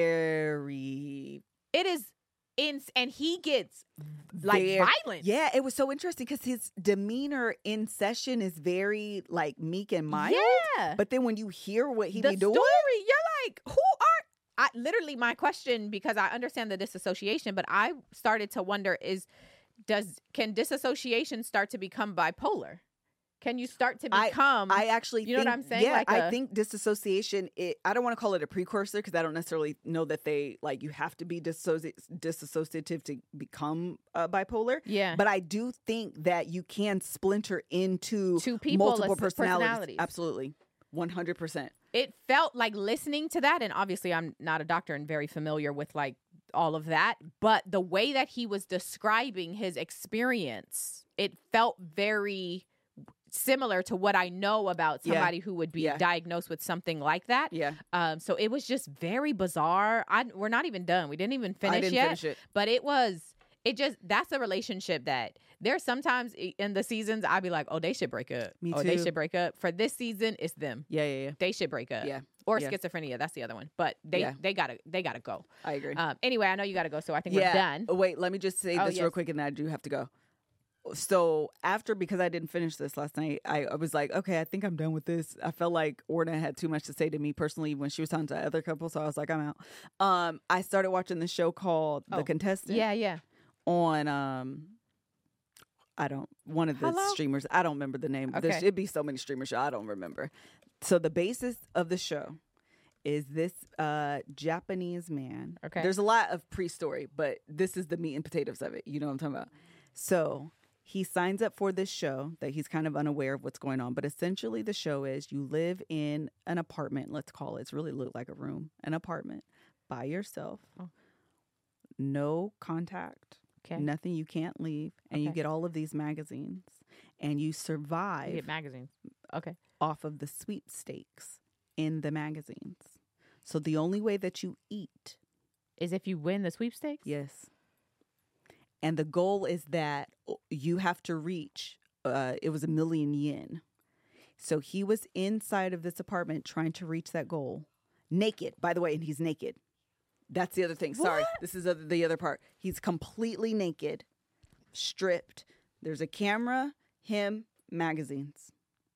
A: very
B: It is and he gets like
A: Very-
B: violent.
A: Yeah, it was so interesting because his demeanor in session is very like meek and mild.
B: Yeah.
A: But then when you hear what he
B: the
A: be doing,
B: story, you're like, who are I literally my question, because I understand the disassociation, but I started to wonder can disassociation start to become bipolar? Can you start to become
A: I actually
B: you know
A: think,
B: what I'm saying?
A: Yeah,
B: Like
A: I think disassociation, I don't want to call it a precursor because I don't necessarily know that they like you have to be disassociative to become bipolar.
B: Yeah.
A: But I do think that you can splinter into
B: Two people,
A: multiple
B: personalities.
A: personalities. Absolutely. 100%.
B: It felt like listening to that, and obviously I'm not a doctor and very familiar with like all of that, but the way that he was describing his experience, it felt very similar to what I know about somebody who would be
A: Yeah.
B: diagnosed with something like that.
A: Yeah.
B: So it was just very bizarre. We're not even done. We didn't even finish
A: I didn't
B: yet.
A: finish it.
B: But that's a relationship that there's sometimes in the seasons I'd be like, oh, they should break up.
A: Me
B: Oh, they
A: too.
B: should break up. For this season, it's them.
A: Yeah.
B: They should break up.
A: Yeah.
B: Or
A: Yeah.
B: schizophrenia. That's the other one. But they gotta go.
A: I agree.
B: Anyway, I know you gotta go, so I think we're done.
A: Oh, wait, let me just say
B: Oh,
A: this real
B: yes.
A: quick and then I do have to go. So because I didn't finish this last night, I was like, okay, I think I'm done with this. I felt like Orna had too much to say to me personally when she was talking to other couples, so I was like, I'm out. I started watching the show called The Contestant.
B: Yeah.
A: On one of the
B: Hello?
A: streamers. I don't remember the name.
B: Okay.
A: It'd be so many streamers. I don't remember. So the basis of the show is this Japanese man.
B: Okay.
A: There's a lot of pre-story, but this is the meat and potatoes of it. You know what I'm talking about? So he signs up for this show that he's kind of unaware of what's going on. But essentially the show is you live in an apartment, let's call it. It's really look like a room, an apartment by yourself.
B: Oh.
A: No contact.
B: Okay.
A: Nothing, you can't leave. And you
B: Okay.
A: get all of these magazines. And you
B: You
A: survive
B: get magazines. Okay.
A: off of the sweepstakes in the magazines. So the only way that you eat,
B: Is if you win the sweepstakes?
A: yes. And the goal is that you have to reach, it was 1 million yen. So he was inside of this apartment trying to reach that goal. Naked, by the way, and he's naked. That's the other thing. Sorry,
B: What?
A: this is the other part. He's completely naked, stripped. There's a camera, him, magazines.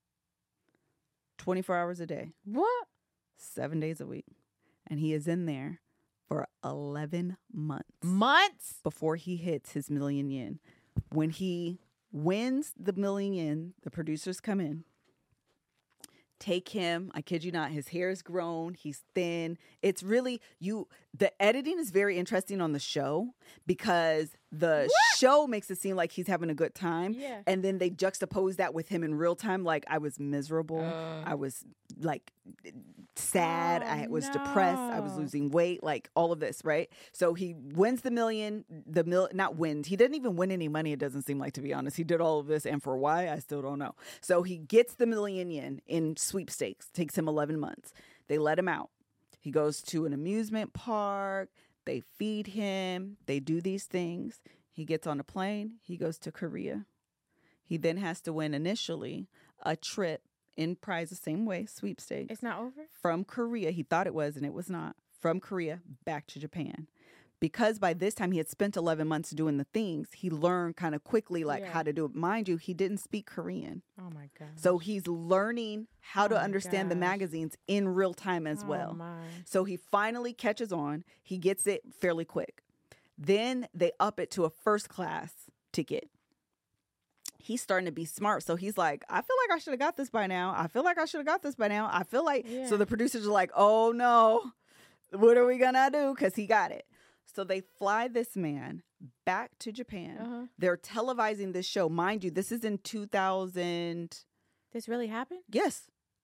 A: 24 hours a day,
B: What?
A: 7 days a week. And he is in there for 11 months before he hits his 1 million yen. When he wins the 1 million yen, the producers come in, take him. I kid you not, his hair is grown. He's thin. It's really the editing is very interesting on the show because the show makes it seem like he's having a good time.
B: Yeah.
A: And then they juxtapose that with him in real time. Like, I was miserable. I was like sad. I was depressed. I was losing weight, like all of this, right? So he wins the million, not wins. He didn't even win any money, it doesn't seem like, to be honest. He did all of this, and for why, I still don't know. So he gets the 1 million yen in sweepstakes. Takes him 11 months. They let him out. He goes to an amusement park. They feed him. They do these things. He gets on a plane. He goes to Korea. He then has to win initially a trip in prize the same way, sweepstakes.
B: It's not over?
A: From Korea. He thought it was, and it was not. From Korea back to Japan. Because by this time he had spent 11 months doing the things, he learned kind of quickly how to do it. Mind you, he didn't speak Korean.
B: Oh my God.
A: So he's learning how to understand the
B: gosh.
A: magazines in real time as well.
B: My.
A: So he finally catches on. He gets it fairly quick. Then they up it to a first class ticket. He's starting to be smart. So he's like, I feel like I should have got this by now. I feel like I should have got this by now. I feel like,
B: Yeah.
A: So the producers are like, oh no, what are we gonna do? Because he got it. So they fly this man back to Japan. They're televising this show. Mind you, this is in 2000.
B: This really happened?
A: Yes,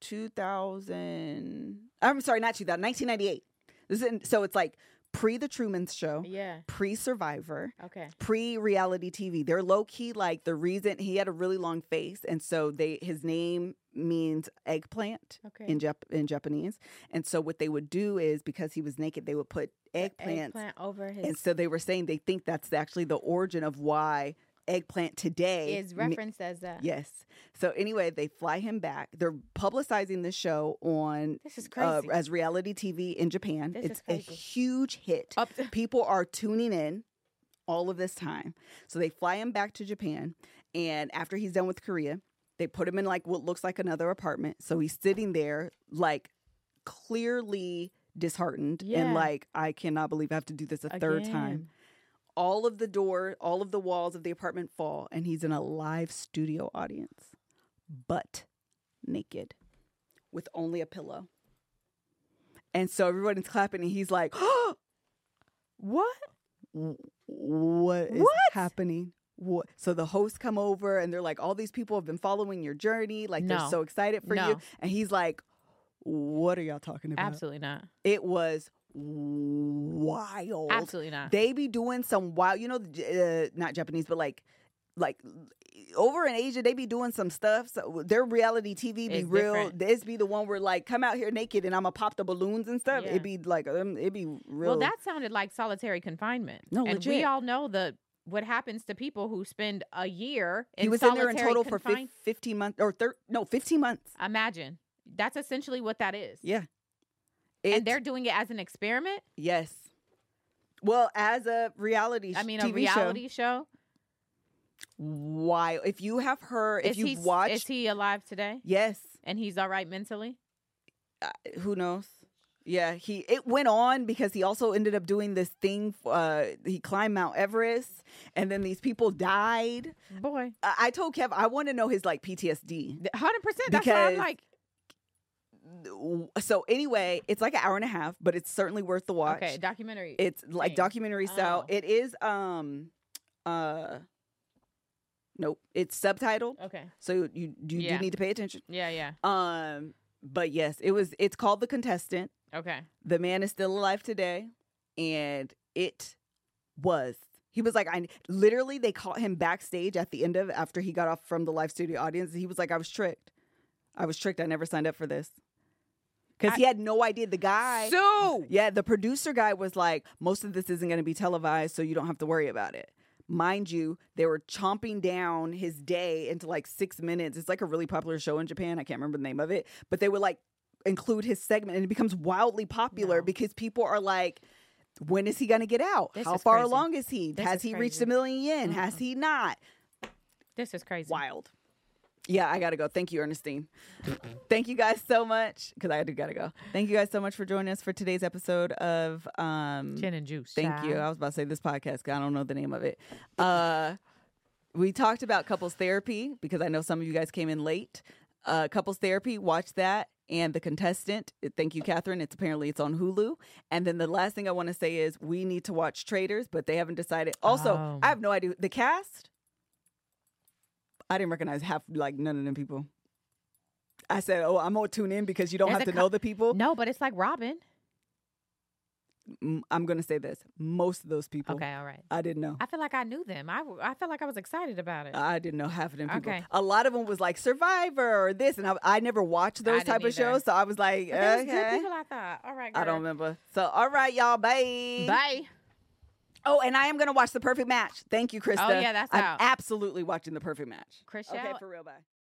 A: 2000. I'm sorry, not 2000. 1998. So it's like pre The Truman Show.
B: Yeah.
A: Pre-Survivor.
B: Okay.
A: Pre-reality TV. They're low-key like the reason he had a really long face. And so his name means eggplant in Japanese. And so what they would do is, because he was naked, they would put eggplant
B: over his...
A: And so they were saying they think that's actually the origin of why eggplant today
B: is referenced as that.
A: Yes. So anyway, they fly him back. They're publicizing this show on
B: This is crazy.
A: as reality TV in Japan.
B: This
A: It's
B: is
A: a
B: crazy.
A: huge hit. People are tuning in all of this time. So they fly him back to Japan, and after he's done with Korea, they put him in like what looks like another apartment. So he's sitting there like clearly disheartened and like, I cannot believe I have to do this a third time. All of the walls of the apartment fall, and he's in a live studio audience, butt naked, with only a pillow. And so everybody's clapping, and he's like, oh,
B: What?
A: what is happening? What? So the hosts come over, and they're like, all these people have been following your journey. Like, they're so excited for you. And he's like, what are y'all talking about?
B: Absolutely not.
A: It was wild.
B: Absolutely not.
A: They be doing some wild, not Japanese, but like over in Asia, they be doing some stuff. So their reality TV be
B: It's
A: real.
B: different.
A: This be the one where like, come out here naked and I'm gonna pop the balloons and stuff.
B: Yeah.
A: It'd be like, it'd be real.
B: Well, that sounded like solitary confinement.
A: No,
B: and we
A: legit.
B: all know what happens to people who spend a year in
A: he was in there in
B: solitary
A: total for
B: confine-
A: 15 months or 15 months.
B: Imagine. That's essentially what that is.
A: Yeah.
B: And they're doing it as an experiment?
A: Yes. Well, as a reality
B: a
A: TV
B: reality show?
A: Why? If you have heard, if you've watched.
B: Is he alive today?
A: Yes.
B: And he's all right mentally?
A: Who knows? Yeah, it went on because he also ended up doing this thing. He climbed Mount Everest, and then these people died.
B: Boy.
A: I told Kev I want to know his like PTSD.
B: 100%. That's what I'm like.
A: So anyway, it's like an hour and a half, but it's certainly worth the watch.
B: Okay, documentary.
A: It's like
B: thing.
A: documentary style.
B: Oh.
A: It is nope, it's subtitled.
B: Okay.
A: So you do need to pay attention.
B: Yeah.
A: But yes, it's called The Contestant.
B: Okay.
A: The man is still alive today, and he was like, they caught him backstage at the end of after he got off from the live studio audience. He was like, I was tricked. I never signed up for this. Because he had no idea. The guy.
B: So.
A: Yeah, the producer guy was like, most of this isn't going to be televised, so you don't have to worry about it. mind you, they were chomping down his day into like 6 minutes. It's like a really popular show in Japan. I can't remember the name of it, but they would like include his segment, and it becomes wildly popular because people are like, when is he going to get out? How far along is he? Has he reached 1 million yen? Has he not?
B: This is crazy.
A: Wild. Yeah, I got to go. Thank you, Ernestine. Thank you guys so much, because I got to go. Thank you guys so much for joining us for today's episode of
B: Gin and Juice.
A: Thank you. I was about to say this podcast, 'cause I don't know the name of it. We talked about couples therapy, because I know some of you guys came in late. Couples therapy, watch that. And The Contestant. Thank you, Catherine. It's on Hulu. And then the last thing I want to say is we need to watch Traitors, but they haven't decided. Also, I have no idea. The cast, I didn't recognize none of them people. I said, I'm going to tune in because you don't have to know the people.
B: No, but it's like Robin.
A: I'm going to say this. Most of those people.
B: Okay, all right.
A: I didn't know.
B: I feel like I knew them. I felt like I was excited about it.
A: I didn't know half of them people.
B: Okay.
A: A lot of them was like Survivor or this, and I never watched those type of shows, so I was like,
B: But there was good
A: okay.
B: people, I thought. All right, girl.
A: I don't remember. So, all right, y'all. Bye.
B: Bye.
A: Oh, and I am going to watch The Perfect Match. Thank you, Krista.
B: Oh, yeah, that's
A: I'm
B: out.
A: absolutely watching The Perfect Match.
B: Chris
A: Okay,
B: Shout.
A: for real. Bye.